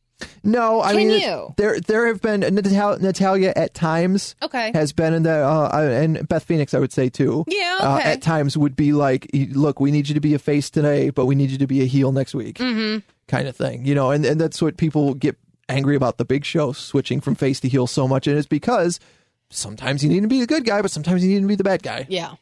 No, I Can mean, it- you? there there have been Natal- Natalia at times Okay. has been in the uh, uh, and Beth Phoenix, I would say too. Yeah, uh, okay. at times would be like, look, we need you to be a face today, but we need you to be a heel next week, Mm-hmm. kind of thing, you know. And and that's what people get angry about the Big Show switching from face to heel so much, and it's because sometimes you need to be the good guy, but sometimes you need to be the bad guy. Yeah.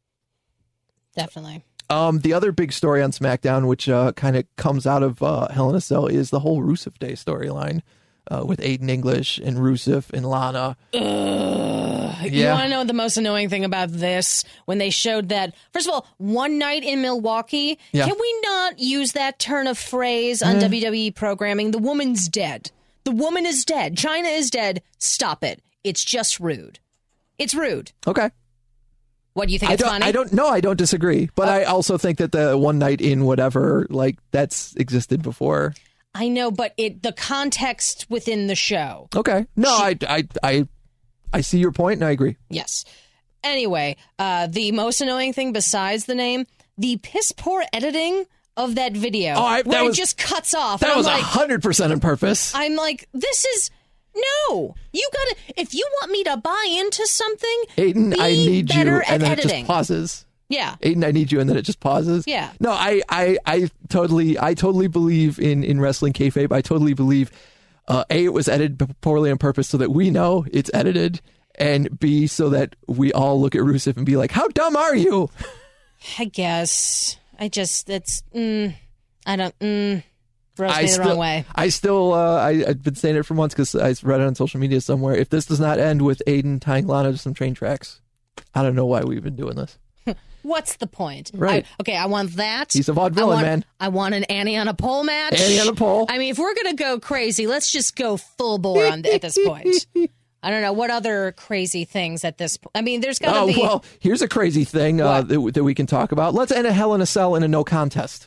Definitely. Um, the other big story on SmackDown, which uh, kind of comes out of uh, Hell in a Cell, is the whole Rusev Day storyline uh, with Aiden English and Rusev and Lana. Ugh. You Yeah. want to know the most annoying thing about this? When they showed that, first of all, one night in Milwaukee, Yeah. can we not use that turn of phrase on Eh. W W E programming? The woman's dead. The woman is dead. China is dead. Stop it. It's just rude. It's rude. Okay. What do you think? I It's don't, funny? I don't know. I don't disagree, but I also think that the one night in whatever, like, that's existed before. I know, but it the context within the show. Okay. No, I, I, I, I see your point, and I agree. Yes. Anyway, uh, the most annoying thing besides the name, the piss poor editing of that video, Oh, I- that where was- it just cuts off. That and was I'm a like, hundred percent on purpose. I'm like, this is no. You gotta. If you want me to buy into something, Aiden, be I need you, better and at then it editing. just pauses. Yeah. Aiden, I need you, and then it just pauses. Yeah. No, I, I, I totally, I totally believe in in wrestling kayfabe. I totally believe, uh, a, it was edited poorly on purpose so that we know it's edited, and B, so that we all look at Rusev and be like, "How dumb are you?" I guess. I just that's. Mm, I don't. Mm, rubs I me the still, wrong way. I still, uh, I, I've been saying it for months because I read it on social media somewhere. If this does not end with Aiden tying Lana to some train tracks, I don't know why we've been doing this. What's the point? Right. I, okay, I want that. He's a vaudevillain, I want, man. I want an Annie on a pole match. Annie on a pole. I mean, if we're going to go crazy, let's just go full bore on at this point. I don't know. What other crazy things at this point? I mean, there's got to Oh, be. well, here's a crazy thing uh, that, that we can talk about. Let's end a Hell in a Cell in a no contest.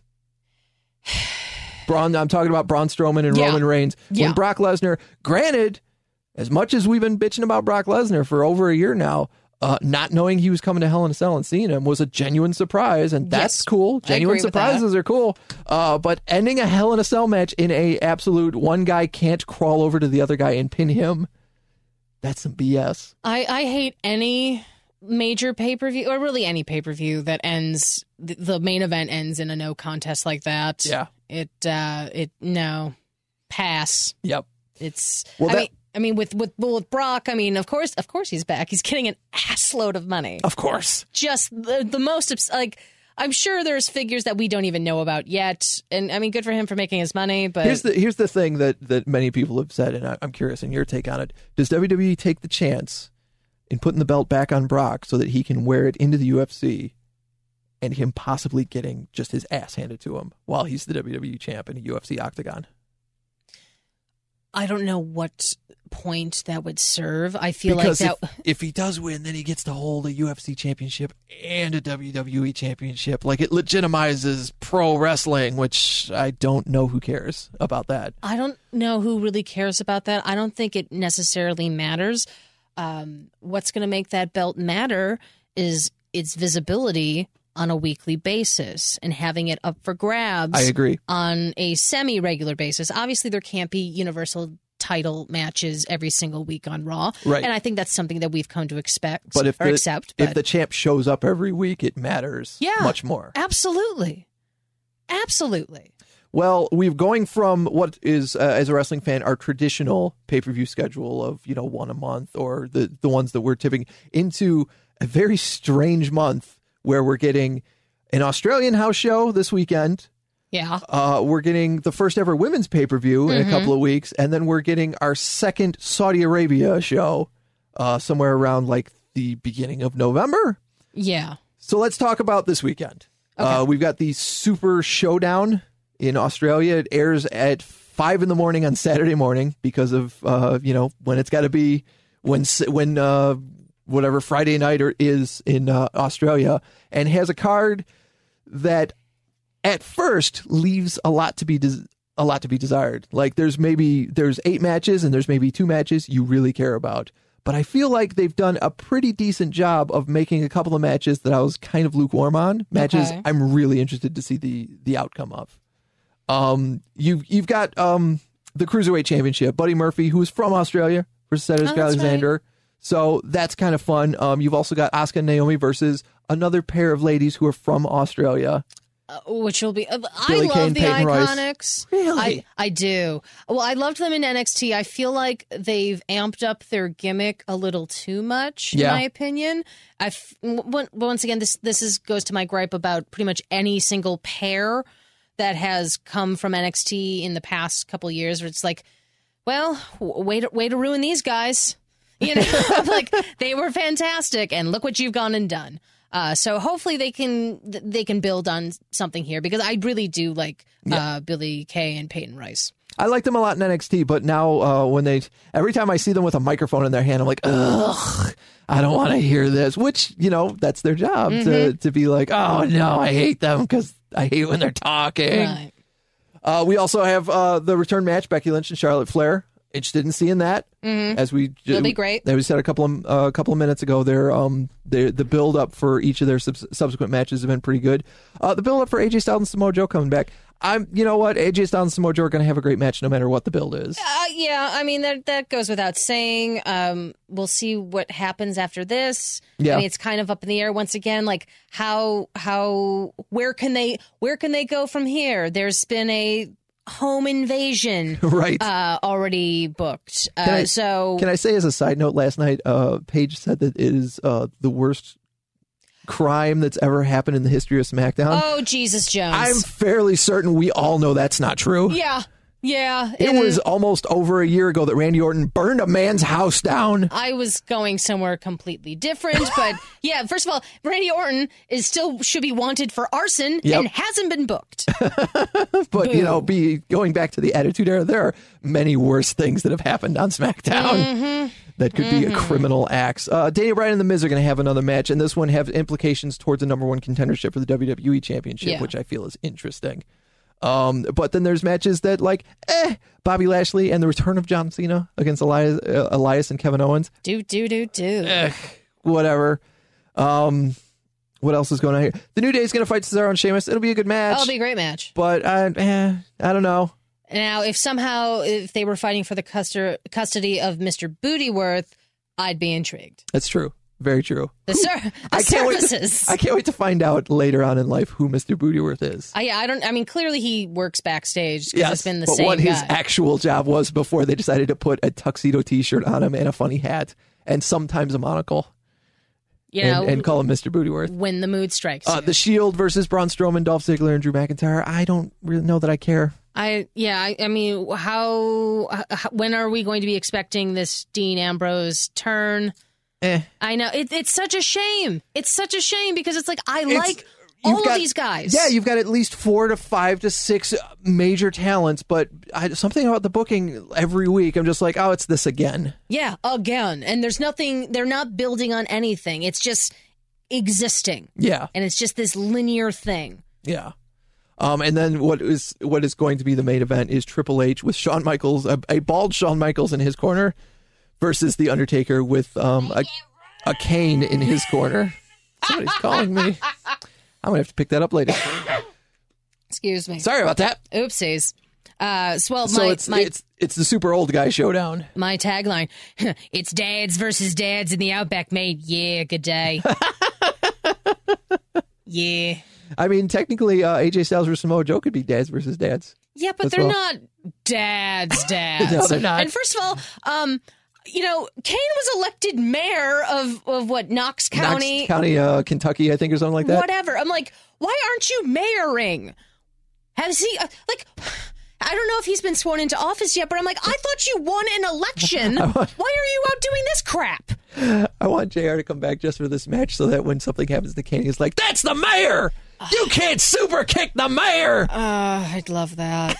Braun, I'm talking about Braun Strowman and Yeah. Roman Reigns. Yeah. When Brock Lesnar, granted, as much as we've been bitching about Brock Lesnar for over a year now, uh, not knowing he was coming to Hell in a Cell and seeing him was a genuine surprise, and that's Yes. cool. I Genuine agree with that. surprises are cool. Uh, but ending a Hell in a Cell match in a absolute one guy can't crawl over to the other guy and pin him, that's some B S. I, I hate any major pay per view, or really any pay per view that ends, the, the main event ends in a no contest like that. Yeah. It, uh, it, no. Pass. Yep. It's, Well, I that mean, I mean, with with with Brock, I mean, of course, of course, he's back. He's getting an assload of money. Of course, just the, the most obs- like. I'm sure there's figures that we don't even know about yet, and I mean, good for him for making his money. But here's the here's the thing that that many people have said, and I, I'm curious in your take on it. Does W W E take the chance in putting the belt back on Brock so that he can wear it into the U F C, and him possibly getting just his ass handed to him while he's the W W E champ in a U F C octagon? I don't know what point that would serve. I feel because like that. If, if he does win, then he gets to hold a U F C championship and a W W E championship. Like, it legitimizes pro wrestling, which I don't know who cares about that. I don't know who really cares about that. I don't think it necessarily matters. Um, what's going to make that belt matter is its visibility on a weekly basis and having it up for grabs. I agree. On a semi-regular basis. Obviously, there can't be universal title matches every single week on Raw. Right. And I think that's something that we've come to expect but if or the, accept. But if the champ shows up every week, it matters yeah, much more. Absolutely. Absolutely. Well, we've going from what is, uh, as a wrestling fan, our traditional pay-per-view schedule of, you know, one a month or the, the ones that we're tipping into a very strange month where we're getting an Australian house show this weekend. Yeah. Uh, we're getting the first ever women's pay-per-view in Mm-hmm. a couple of weeks. And then we're getting our second Saudi Arabia show uh, somewhere around like the beginning of November. Yeah. So let's talk about this weekend. Okay. Uh, we've got the Super Showdown in Australia. It airs at five in the morning on Saturday morning because of, uh, you know, when it's got to be when, when, uh, whatever Friday night or is in uh, Australia, and has a card that at first leaves a lot to be des- a lot to be desired. Like there's maybe there's eight matches and there's maybe two matches you really care about. But I feel like they've done a pretty decent job of making a couple of matches that I was kind of lukewarm on. Matches Okay. I'm really interested to see the the outcome of. Um, you've you've got um the Cruiserweight Championship, Buddy Murphy, who is from Australia, versus Cedric Oh, that's Alexander. right. So that's kind of fun. Um, you've also got Asuka and Naomi versus another pair of ladies who are from Australia. Uh, which will be. Uh, I Billie love Kay, the Peyton Royce. Iconics. Really? I, I do. Well, I loved them in N X T. I feel like they've amped up their gimmick a little too much, Yeah. in my opinion. I f- w- once again, this this is goes to my gripe about pretty much any single pair that has come from N X T in the past couple of years, where it's like, well, w- way to way to ruin these guys. You know, like they were fantastic, and look what you've gone and done. Uh, so hopefully they can they can build on something here, because I really do like uh, Billie Kay and Peyton Royce. I like them a lot in N X T, but now uh, when they every time I see them with a microphone in their hand, I'm like, ugh, I don't want to hear this. Which, you know, that's their job to Mm-hmm. to be like, oh no, I hate them because I hate when they're talking. Right. Uh, we also have uh, the return match, Becky Lynch and Charlotte Flair. Interested in seeing that, Mhm. as we It'll be great. As we said a couple of uh, a couple of minutes ago, their um their, the build up for each of their sub- subsequent matches have been pretty good. Uh, the build up for A J Styles and Samoa Joe coming back. I'm you know what A J Styles and Samoa Joe are going to have a great match no matter what the build is. Uh, yeah, I mean that that goes without saying. Um, we'll see what happens after this. Yeah. I mean, it's kind of up in the air once again. Like how how where can they where can they go from here? There's been a home invasion, Right. Uh, already booked. Uh, Can I- so Can I say as a side note, last night, uh, Paige said that it is uh, the worst crime that's ever happened in the history of SmackDown. oh Jesus Jones, I'm fairly certain we all know that's not true. yeah yeah. It and was almost over a year ago that Randy Orton burned a man's house down. I was going somewhere completely different, but yeah. First of all, Randy Orton is still should be wanted for arson Yep. and hasn't been booked. But, you know, be going back to the Attitude Era, there are many worse things that have happened on SmackDown Mm-hmm. that could be a criminal acts. Uh, Daniel Bryan and The Miz are going to have another match, and this one have implications towards the number one contendership for the W W E Championship, Yeah. which I feel is interesting. Um, but then there's matches that, like, eh, Bobby Lashley and the return of John Cena against Elias, uh, Elias and Kevin Owens. Do do do do. Eh, whatever. Um, what else is going on here? The New Day is going to fight Cesaro and Sheamus. It'll be a good match. That'll be a great match. But I, eh, I don't know. Now, if somehow if they were fighting for the custer- custody of Mister Bootyworth, I'd be intrigued. That's true. Very true. The, ser- the I can't wait to- services. I can't wait to find out later on in life who Mister Bootyworth is. I, I don't. I mean, clearly he works backstage because it's been the but same what guy. his actual job was before they decided to put a tuxedo T-shirt on him and a funny hat and sometimes a monocle. You know, and, and call him Mister Bootyworth. When the mood strikes Uh, you. the Shield versus Braun Strowman, Dolph Ziggler, and Drew McIntyre. I don't really know that I care. I yeah. I, I mean, how, how? When are we going to be expecting this Dean Ambrose turn? Eh. I know it, it's such a shame. It's such a shame because it's like I It's- like you've all got- of these guys. Yeah, you've got at least four to five to six major talents, but I, something about the booking every week, I'm just like, oh, it's this again. Yeah, again. And there's nothing. They're not building on anything. It's just existing. Yeah. And it's just this linear thing. Yeah. Um, and then what is what is going to be the main event is Triple H with Shawn Michaels, a, a bald Shawn Michaels in his corner, versus The Undertaker with um, a, a cane in his corner. Somebody's calling me. I'm going to have to pick that up later. Excuse me. Sorry about that. Oopsies. Uh, so, well, So my, it's, my, it's it's the super old guy showdown. my tagline, it's dads versus dads in the Outback, mate. Yeah, good day. Yeah. I mean, technically, uh, A J Styles versus Samoa Joe could be dads versus dads. Yeah, but As they're well. not dads, dads. No, they're not. And first of all, um, you know, Kane was elected mayor of, of what, Knox County? Knox County, uh, Kentucky, I think, or something like that. Whatever. I'm like, why aren't you mayoring? Has he, uh, like, I don't know if he's been sworn into office yet, but I'm like, I thought you won an election. Why are you out doing this crap? I want J R to come back just for this match so that when something happens to Kane, he's like, that's the mayor! You can't super kick the mayor! Uh, I'd love that.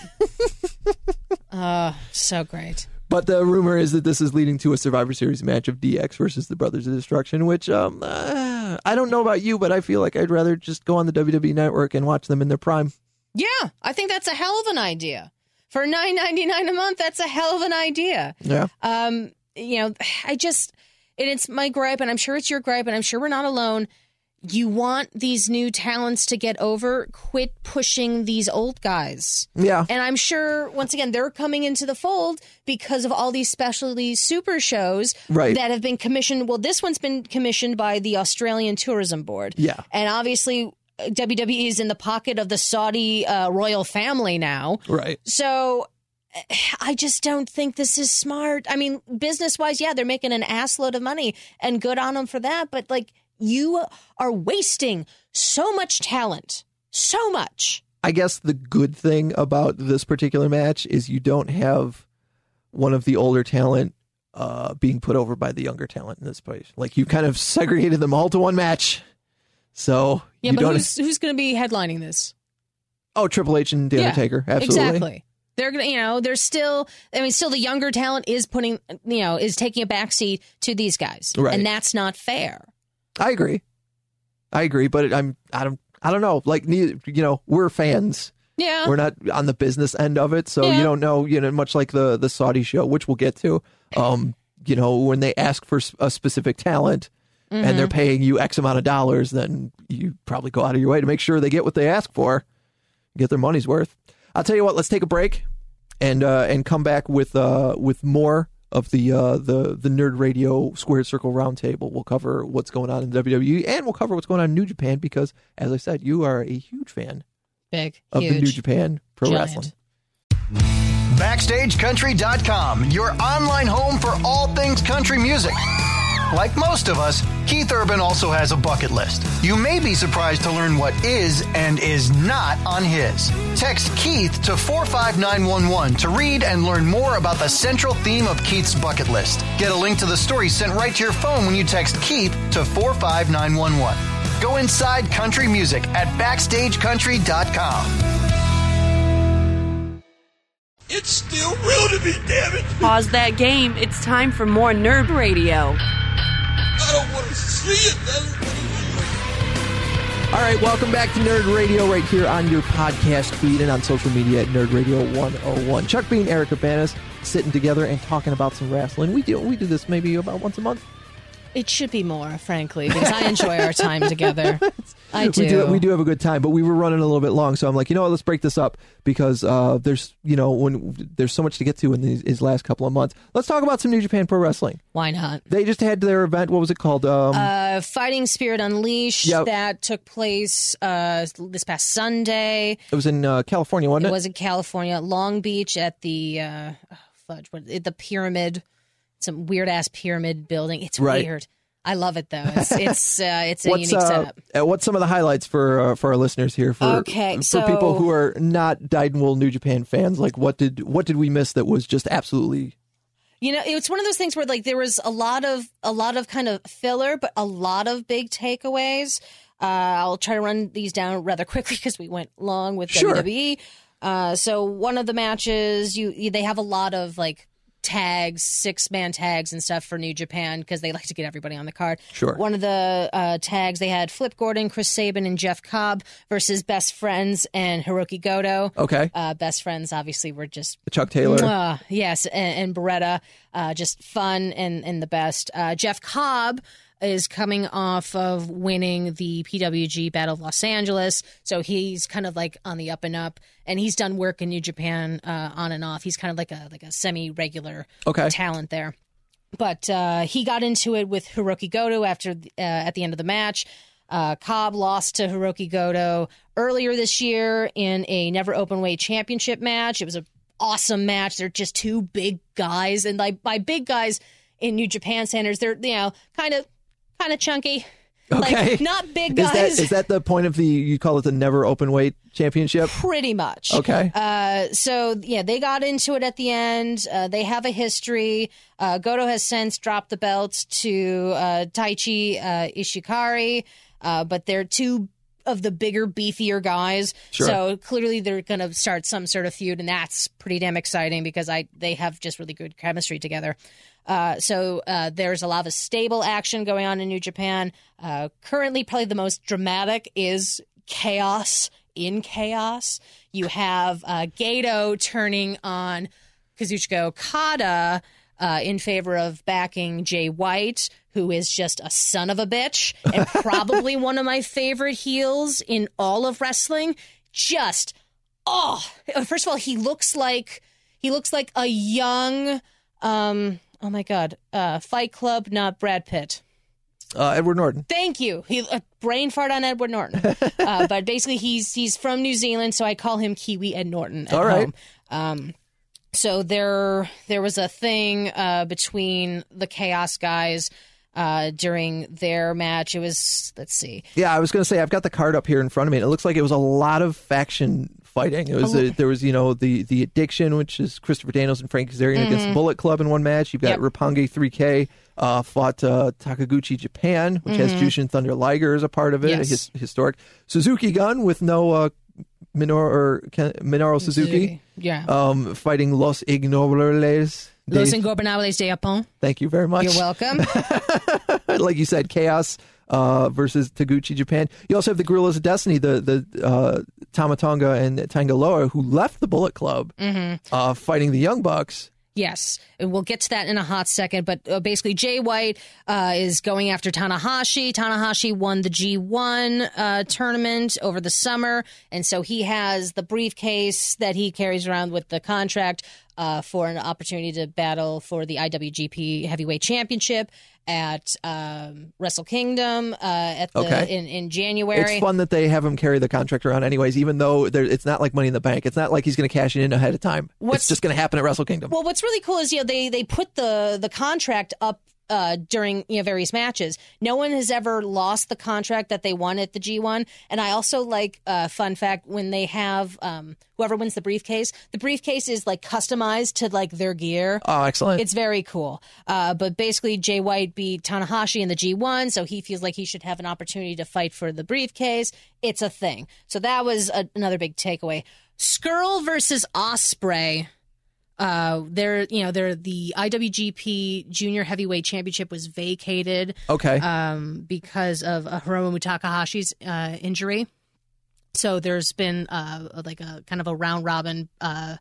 uh, so great. But the rumor is that this is leading to a Survivor Series match of D X versus the Brothers of Destruction, which um, uh, I don't know about you, but I feel like I'd rather just go on the W W E Network and watch them in their prime. Yeah, I think that's a hell of an idea. For nine ninety-nine a month, that's a hell of an idea. Yeah. Um, you know, I just, and it's my gripe, and I'm sure it's your gripe, and I'm sure we're not alone. You want these new talents to get over, quit pushing these old guys. Yeah. And I'm sure, once again, they're coming into the fold because of all these specialty super shows Right. that have been commissioned. Well, this one's been commissioned by the Australian Tourism Board. Yeah. And obviously, W W E is in the pocket of the Saudi uh, royal family now. Right. So I just don't think this is smart. I mean, business-wise, yeah, they're making an assload of money, and good on them for that. But, like, you are wasting so much talent. So much. I guess the good thing about this particular match is you don't have one of the older talent uh, being put over by the younger talent in this place. Like, you kind of segregated them all to one match. So Yeah, you but don't. who's, who's going to be headlining this? Oh, Triple H and The Yeah, Undertaker. Absolutely. Exactly. They're gonna, you know, they're still. I mean, still the younger talent is putting, you know, is taking a backseat to these guys, Right. and that's not fair. I agree. I agree, but I'm. I don't. I don't know. Like, neither, you know, we're fans. Yeah. We're not on the business end of it, so Yeah. you don't know. You know, much like the the Saudi show, which we'll get to. Um, you know, when they ask for a specific talent. Mm-hmm. And they're paying you X amount of dollars, then you probably go out of your way to make sure they get what they ask for, get their money's worth. I'll tell you what, let's take a break and uh, and come back with uh, with more of the uh, the the Nerd Radio Squared Circle Roundtable. We'll cover what's going on in W W E, and we'll cover what's going on in New Japan because, as I said, you are a huge fan Big, of huge, the New Japan Pro giant. Wrestling. Backstage Country dot com, your online home for all things country music. Like most of us, Keith Urban also has a bucket list. You may be surprised to learn what is and is not on his. Text Keith to four five nine one one to read and learn more about the central theme of Keith's bucket list. Get a link to the story sent right to your phone when you text Keith to four five nine one one. Go inside country music at backstage country dot com. It's still real to me, damn it! Pause that game. It's time for more Nerd Radio. I don't want to see it. All right, welcome back to Nerd Radio right here on your podcast feed and on social media at Nerd Radio one oh one. Chuck B and Eric Urbanus sitting together and talking about some wrestling. We do we do this maybe about once a month. It should be more, frankly, because I enjoy our time together. I do. We do. We do have a good time, but we were running a little bit long, so I'm like, you know what? Let's break this up because uh, there's, you know, when there's so much to get to in these, these last couple of months. Let's talk about some New Japan Pro Wrestling. Why not? They just had their event. What was it called? Um, uh, Fighting Spirit Unleashed. Yep. That took place uh, this past Sunday. It was in uh, California, wasn't it? It was in California, Long Beach, at the uh, oh, fudge, what, the pyramid, some weird ass pyramid building. It's right. weird. I love it though. It's it's uh, it's a what's, unique uh, setup. uh, What's some of the highlights for uh, for our listeners here? For Okay, for so- people who are not dyed-in-wool New Japan fans, like what did what did we miss that was just absolutely? You know, it's one of those things where like there was a lot of a lot of kind of filler, but a lot of big takeaways. Uh, I'll try to run these down rather quickly because we went long with Sure. W W E. Uh, so one of the matches, you, you they have a lot of like tags, six man tags and stuff for New Japan because they like to get everybody on the card. Sure. One of the uh, tags they had Flip Gordon, Chris Sabin, and Jeff Cobb versus Best Friends and Hiroki Goto. Okay. Uh, Best Friends obviously were just Chuck Taylor. Mwah, yes, and, and Beretta, uh, just fun and, and the best. Uh, Jeff Cobb is coming off of winning the P W G Battle of Los Angeles, so he's kind of like on the up and up, and he's done work in New Japan uh, on and off. He's kind of like a like a semi-regular Okay. talent there. But uh, he got into it with Hiroki Goto after uh, at the end of the match. Uh, Cobb lost to Hiroki Goto earlier this year in a Never Openweight Championship match. It was an awesome match. They're just two big guys, and like by big guys in New Japan standards, they're you know kind of kind of chunky. Okay. Like, not big Is guys. that is that the point of the you call it the never open weight championship? Pretty much. Okay. Uh, so, yeah, they got into it at the end. Uh, they have a history. Uh, Goto has since dropped the belt to uh, Taichi uh, Ishikari, uh, but they're two of the bigger, beefier guys. Sure. So clearly they're going to start some sort of feud, and that's pretty damn exciting because I they have just really good chemistry together. Uh, so uh, there's a lot of stable action going on in New Japan. Uh, currently, probably the most dramatic is Chaos in Chaos. You have uh, Gato turning on Kazuchika Okada uh, in favor of backing Jay White, who is just a son of a bitch and probably one of my favorite heels in all of wrestling. Just, oh, first of all, he looks like he looks like a young... Um, Oh my God! Uh, Fight Club, not Brad Pitt. Uh, Edward Norton. Thank you. He a brain fart on Edward Norton, uh, but basically he's he's from New Zealand, so I call him Kiwi Ed Norton. At All right. home. Um, so there there was a thing uh, between the Chaos guys uh, during their match. It was let's see. Yeah, I was going to say I've got the card up here in front of me. And it looks like it was a lot of faction fighting. It was a, there was you know the the Addiction, which is Christopher Daniels and Frank Kazarian Mm-hmm. against Bullet Club in one match. You've got Yep. Roppongi three K uh, fought uh, Takaguchi Japan, which has Jushin Thunder Liger as a part of it. Mm-hmm. Yes. His, historic Suzuki Gun with no uh, Minoru or Ken- Minoru Suzuki. Yeah. Um, fighting Los Ignorables. Los de- Ingobernables de Japón. Thank you very much. You're welcome. Like you said, Chaos uh, versus Taguchi Japan. You also have the Guerrillas of Destiny, the the uh, Tamatonga and Tangaloa, who left the Bullet Club, Mm-hmm. uh, fighting the Young Bucks. Yes, and we'll get to that in a hot second. But uh, basically, Jay White uh, is going after Tanahashi. Tanahashi won the G one uh, tournament over the summer, and so he has the briefcase that he carries around with the contract uh, for an opportunity to battle for the I W G P Heavyweight Championship at um, Wrestle Kingdom uh, at the, Okay. in, in January. It's fun that they have him carry the contract around anyways, even though there- it's not like Money in the Bank. It's not like he's going to cash it in ahead of time. What's- it's just going to happen at Wrestle Kingdom. Well, what's really cool is you know they they put the the contract up uh, during you know various matches. No one has ever lost the contract that they won at the G one. And I also like uh, fun fact when they have um, whoever wins the briefcase, the briefcase is like customized to like their gear. Oh, excellent! It's very cool. Uh, but basically, Jay White beat Tanahashi in the G one, so he feels like he should have an opportunity to fight for the briefcase. It's a thing. So that was a, another big takeaway. Skrull versus Ospreay. Uh, they're you know they're the I W G P Junior Heavyweight Championship was vacated. Okay. Um, because of uh, Hiromu Takahashi's uh, injury. So there's been uh like a kind of a round robin uh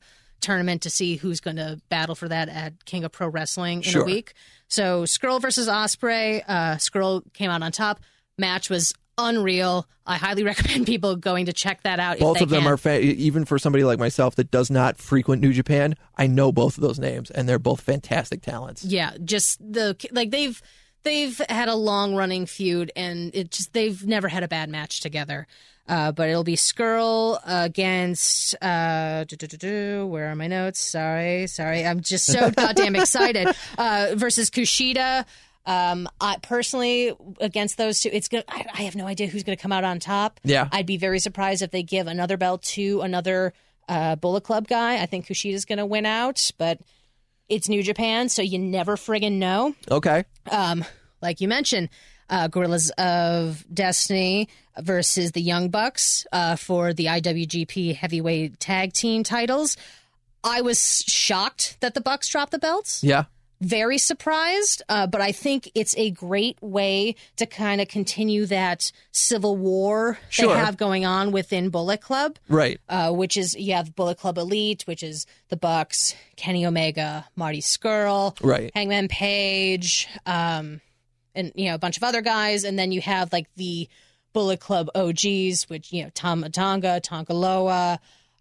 tournament to see who's going to battle for that at King of Pro Wrestling in Sure. a week. So Skrull versus Ospreay. Uh, Skrull came out on top. Match was unreal. I highly recommend people going to check that out. Both if they of them can. are, fa- even for somebody like myself that does not frequent New Japan, I know both of those names, and they're both fantastic talents. Yeah, just the like they've they've had a long running feud, and it just they've never had a bad match together. Uh, but it'll be Skrull against uh, do, do, do, do, where are my notes? Sorry, sorry, I'm just so goddamn excited. Uh, versus Kushida. Um, I personally against those two, it's gonna. I, I have no idea who's gonna come out on top. Yeah, I'd be very surprised if they give another belt to another uh, Bullet Club guy. I think Kushida's gonna win out, but it's New Japan, so you never friggin' know. Okay. Um, like you mentioned, uh, Gorillas of Destiny versus the Young Bucks uh, for the I W G P Heavyweight Tag Team titles. I was shocked that the Bucks dropped the belts. Yeah. Very surprised, uh, but I think it's a great way to kind of continue that civil war Sure. they have going on within Bullet Club. Right. Uh, which is, you have Bullet Club Elite, which is the Bucks, Kenny Omega, Marty Scurll, Right. Hangman Page, um, and, you know, a bunch of other guys. And then you have, like, the Bullet Club O Gs, which, you know, Tom Matonga, Tonka Loa,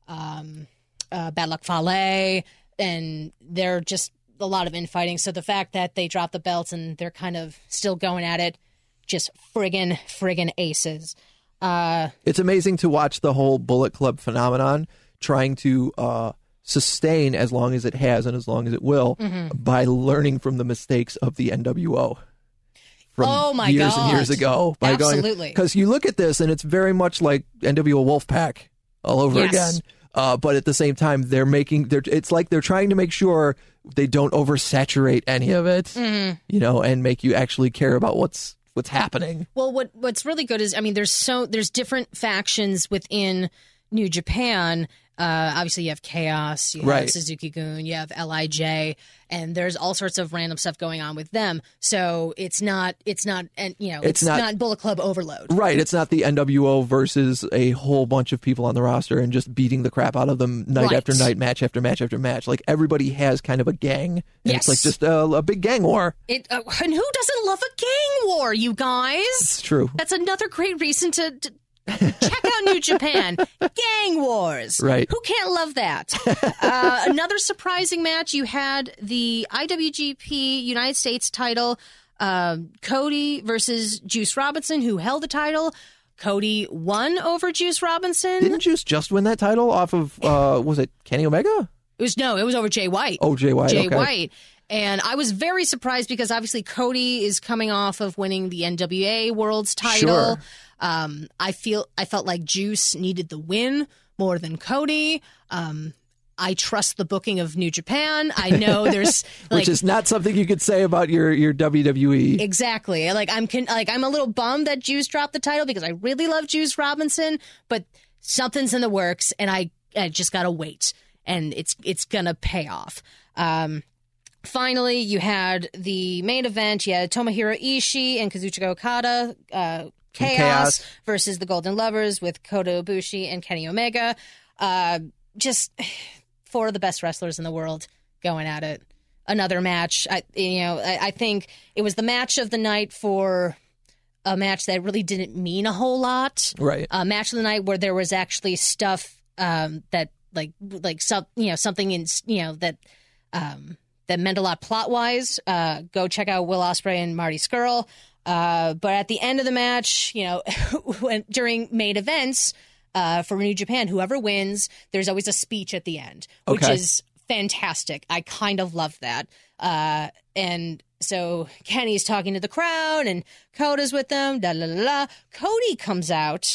um, uh, Bad Luck Fale, and they're just a lot of infighting. So the fact that they dropped the belts and they're kind of still going at it, just friggin' friggin' aces. Uh, it's amazing to watch the whole Bullet Club phenomenon trying to uh, sustain as long as it has and as long as it will Mhm. by learning from the mistakes of the N W O from Oh, my years God. and years ago. By Absolutely. Because you look at this and it's very much like N W O Wolfpack all over Yes. again. Uh, but at the same time, they're making, they're, it's like they're trying to make sure they don't oversaturate any of it, Mhm. you know, and make you actually care about what's what's happening. Well, what what's really good is, I mean, there's so there's different factions within New Japan. Uh, obviously, you have Chaos, you have Right. Suzuki-gun, you have L I J, and there's all sorts of random stuff going on with them. So it's not it's not and you know It's it's, not- not, Bullet Club overload. Right. It's not the N W O versus a whole bunch of people on the roster and just beating the crap out of them night Right. after night, match after match after match. Like everybody has kind of a gang. And Yes. It's like just a, a big gang war. It uh, and who doesn't love a gang war, you guys? It's true. That's another great reason to, to check out New Japan. Gang wars. Right. Who can't love that? Uh, another surprising match, you had the I W G P United States title, uh, Cody versus Juice Robinson, who held the title. Cody won over Juice Robinson. Didn't Juice just win that title off of, uh, was it Kenny Omega? It was no, it was over Jay White. Oh, Jay White. Jay okay. White. And I was very surprised because obviously Cody is coming off of winning the N W A World's title. Sure. Um, I feel I felt like Juice needed the win more than Cody. Um, I trust the booking of New Japan. I know there's like, Which is not something you could say about your, your W W E. exactly like I'm con- like I'm a little bummed that Juice dropped the title because I really love Juice Robinson, but something's in the works and I, I just gotta wait and it's it's gonna pay off. Um, finally, you had the main event. You had Tomohiro Ishii and Kazuchika Okada. Uh, Chaos, Chaos. versus the Golden Lovers with Kota Ibushi and Kenny Omega. Uh, just four of the best wrestlers in the world going at it. Another match. I, you know, I, I think it was the match of the night for a match that really didn't mean a whole lot. Right. A match of the night where there was actually stuff um, that, like, like some, you know, something in, you know, that um, that meant a lot plot wise. Uh, go check out Will Ospreay and Marty Scurll. Uh, but at the end of the match, you know, when, during main events uh, for New Japan, whoever wins, there's always a speech at the end, which Okay. is fantastic. I kind of love that. Uh, and so Kenny's talking to the crowd and Kota's with them. Da, la, la, la. Cody comes out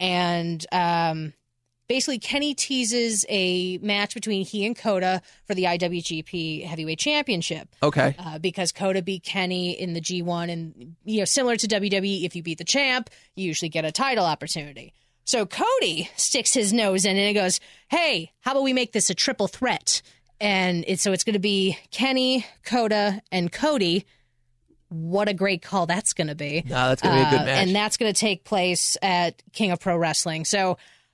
and um, basically Kenny teases a match between he and Kota for the I W G P Heavyweight Championship. Okay. Uh, because Kota beat Kenny in the G one, and you know, similar to W W E, if you beat the champ, you usually get a title opportunity. So Cody sticks his nose in and it goes, "Hey, how about we make this a triple threat?" And it's so it's going to be Kenny, Kota, and Cody. What a great call that's going to be! Nah, that's gonna be a good Uh, match. and that's going to take place at King of Pro Wrestling. So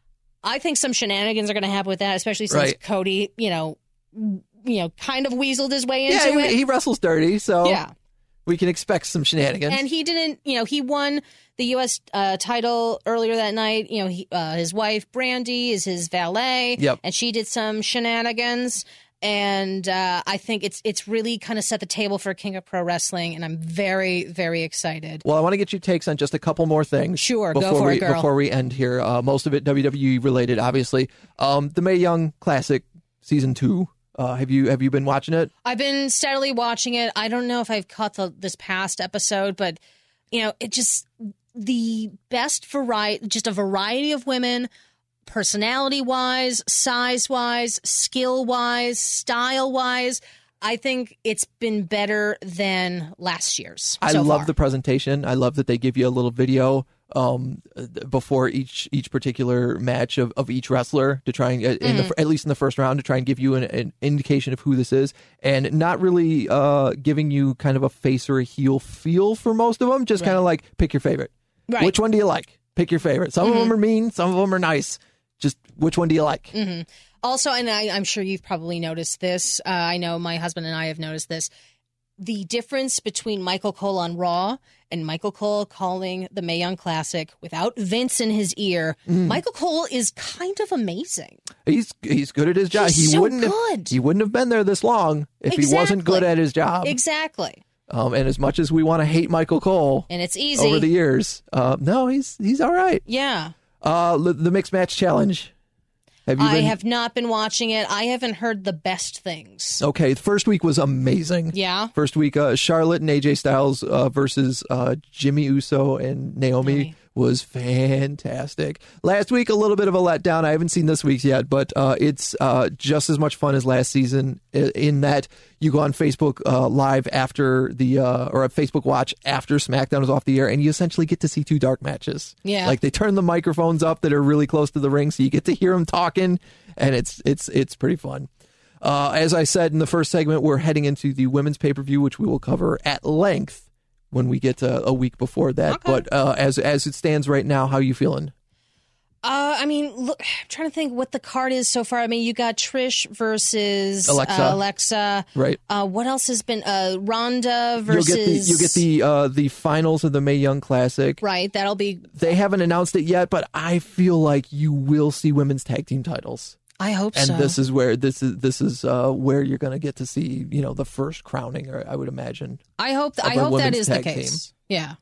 I think some shenanigans are going to happen with that, especially since Right. Cody, you know, you know, kind of weaseled his way into Yeah, it. he, he wrestles dirty, so Yeah. we can expect some shenanigans. And he didn't, you know, he won the U S uh, title earlier that night. You know, he, uh, his wife, Brandy, is his valet. Yep. And she did some shenanigans. And uh, I think it's it's really kind of set the table for King of Pro Wrestling. And I'm very, very excited. Well, I want to get your takes on just a couple more things. Sure, before go for we, it, girl. Before we end here, uh, most of it W W E related, obviously. Um, the Mae Young Classic Season two. Uh, have you have you been watching it? I've been steadily watching it. I don't know if I've caught the, this past episode, but, you know, it just, the best variety, just a variety of women, personality-wise, size-wise, skill-wise, style-wise. I think it's been better than last year's. I so love far. the presentation. I love that they give you a little video um, before each each particular match of, of each wrestler to try and, in Mm-hmm. the, at least in the first round, to try and give you an, an indication of who this is, and not really uh, giving you kind of a face or a heel feel for most of them. Just kind of like, pick your favorite. Right. Which one do you like? Pick your favorite. Some Mm-hmm. of them are mean. Some of them are nice. Just which one do you like? Mm-hmm. Also, and I, I'm sure you've probably noticed this. Uh, I know my husband and I have noticed this. The difference between Michael Cole on Raw and Michael Cole calling the Mae Young Classic without Vince in his ear. Mm. Michael Cole is kind of amazing. He's he's good at his job. He's he so wouldn't good. Have, he wouldn't have been there this long if he wasn't good Exactly. at his job. Exactly. Um, and as much as we want to hate Michael Cole, And it's easy. over the years, uh, no, he's he's all right. Yeah. Uh, the, the mixed match challenge. Have you I been? have not been watching it. I haven't heard the best things. Okay, the first week was amazing. Yeah. First week, uh, Charlotte and A J Styles uh, versus uh, Jimmy Uso and Naomi Naomi. was fantastic. Last week, a little bit of a letdown. I haven't seen this week's yet, but uh, it's uh, just as much fun as last season i- in that you go on Facebook uh, Live after the, uh, or a Facebook Watch after SmackDown is off the air, and you essentially get to see two dark matches. Yeah. Like they turn the microphones up that are really close to the ring, so you get to hear them talking, and it's it's it's pretty fun. Uh, as I said in the first segment, we're heading into the women's pay-per-view, which we will cover at length when we get to a week before that. Okay. But uh, as as it stands right now, how are you feeling? Uh, I mean, look, I'm trying to think what the card is so far. I mean, you got Trish versus Alexa. Uh, Alexa. Right. Uh, what else has been? Uh, Ronda You'll versus. get the you get the uh, the finals of the Mae Young Classic. Right. That'll be. They haven't announced it yet, but I feel like you will see women's tag team titles. I hope And so. this is where this is this is uh, where you're going to get to see, you know, the first crowning, or I would imagine. I hope. of I a hope that women's is the tag case. Yeah.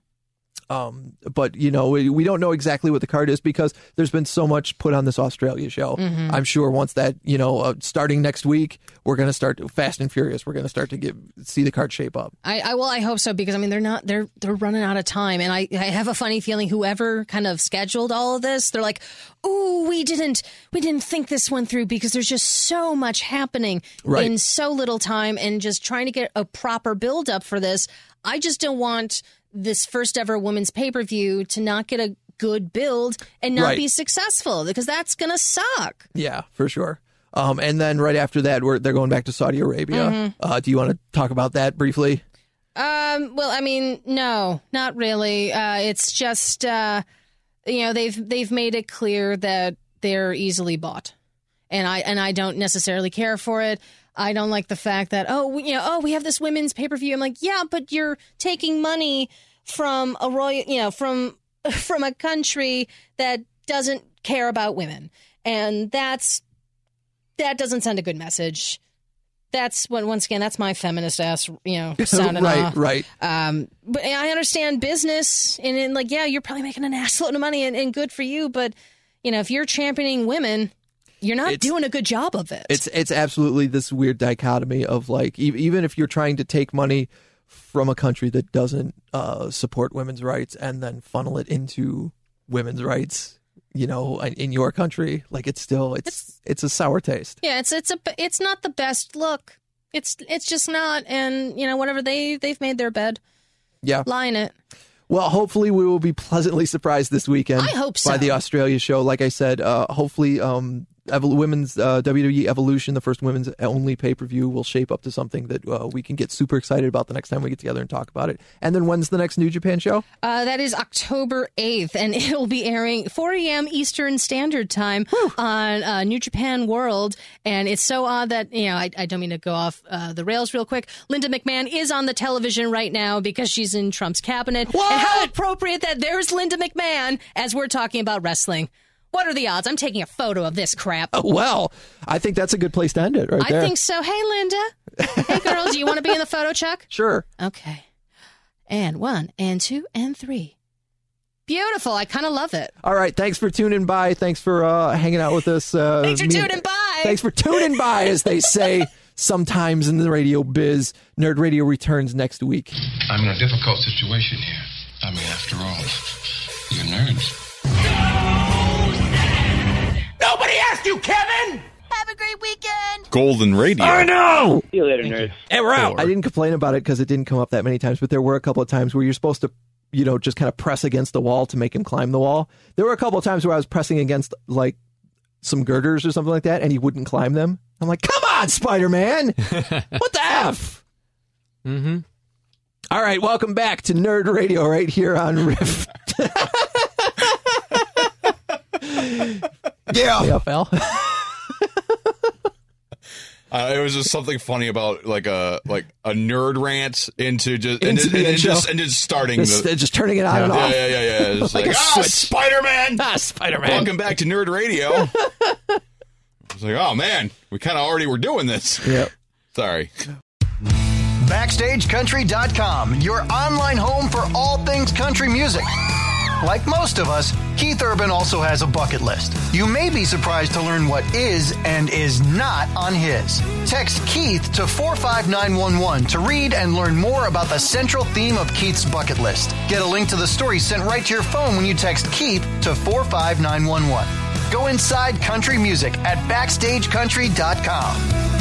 Um, but you know, we, we don't know exactly what the card is because there's been so much put on this Australia show. Mhm. I'm sure once that, you know, uh, starting next week, we're going to start Fast and Furious. We're going to start to get see the card shape up. I, I well, I hope so because I mean they're not they're they're running out of time, and I, I have a funny feeling whoever kind of scheduled all of this, they're like, oh, we didn't we didn't think this one through because there's just so much happening Right. in so little time, and just trying to get a proper build up for this. I just don't want this first ever women's pay per view to not get a good build and not Right. be successful because that's gonna suck. Yeah, for sure. Um, and then right after that, we're they're going back to Saudi Arabia. Mhm. Uh, do you want to talk about that briefly? Um, well, I mean, no, not really. Uh, it's just, uh, you know, they've they've made it clear that they're easily bought, and I and I don't necessarily care for it. I don't like the fact that oh, we, you know, oh, we have this women's pay per view. I'm like, yeah, but you're taking money from a royal, you know, from from a country that doesn't care about women, and that's that doesn't send a good message. That's what, once again, that's my feminist ass, you know, sounding right, off. right. Um, but I understand business, and, and like, yeah, you're probably making an ass load of money, and, and good for you. But you know, if you're championing women, you're not It's- doing a good job of it. It's it's absolutely this weird dichotomy of like e- even if you're trying to take money from a country that doesn't uh, support women's rights and then funnel it into women's rights, you know, in in your country, like it's still it's it's, a sour taste. yeah, it's it's a it's not the best look. It's it's just not, and you know, whatever they they've made their bed, Yeah. lie in it. Well, hopefully we will be pleasantly surprised this weekend. I hope so. By the Australia show. Like I said, uh, hopefully um, Evol- women's uh, W W E Evolution, the first women's only pay-per-view, will shape up to something that uh, we can get super excited about the next time we get together and talk about it. And then when's the next New Japan show? Uh, that is October eighth, and it'll be airing four a.m. Eastern Standard Time Whew. on uh, New Japan World. And it's so odd that, you know, I, I don't mean to go off uh, the rails real quick. Linda McMahon is on the television right now because she's in Trump's cabinet. What? And how appropriate that there's Linda McMahon as we're talking about wrestling. What are the odds? I'm taking a photo of this crap. Oh, well, I think that's a good place to end it right I there. think so. Hey, Linda. Hey, girl, do you want to be in the photo, Chuck? Sure. Okay. And one, and two, and three. Beautiful. I kind of love it. All right. Thanks for tuning by. Thanks for uh, hanging out with us. Uh, Thanks for me- tuning by. Thanks for tuning by, as they say sometimes in the radio biz. Nerd Radio returns next week. I'm in a difficult situation here. I mean, after all, you're nerds. Nobody asked you, Kevin! Have a great weekend! Golden Radio. I know! See you later, nerds. And we're out. I didn't complain about it because it didn't come up that many times, but there were a couple of times where you're supposed to, you know, just kind of press against the wall to make him climb the wall. There were a couple of times where I was pressing against, like, some girders or something like that, and he wouldn't climb them. I'm like, come on, Spider-Man! What the F? Mm-hmm. All right, welcome back to Nerd Radio right here on Rift. Yeah. Yeah, pal. Uh, it was just something funny about like a like a nerd rant into just Into and, the and, and intro. just and just starting Just, the, just turning it on yeah, and yeah, off. yeah, yeah, yeah. Just Like like, a oh, switch. it's Spider-Man. Ah, Spider-Man. Welcome back to Nerd Radio. I was like, oh man, we kind of already were doing this. Yep. Sorry. Backstage Country dot com, your online home for all things country music. Like most of us, Keith Urban also has a bucket list. You may be surprised to learn what is and is not on his. Text Keith to four five nine one one to read and learn more about the central theme of Keith's bucket list. Get a link to the story sent right to your phone when you text Keith to four five nine one one. Go inside country music at Backstage Country dot com.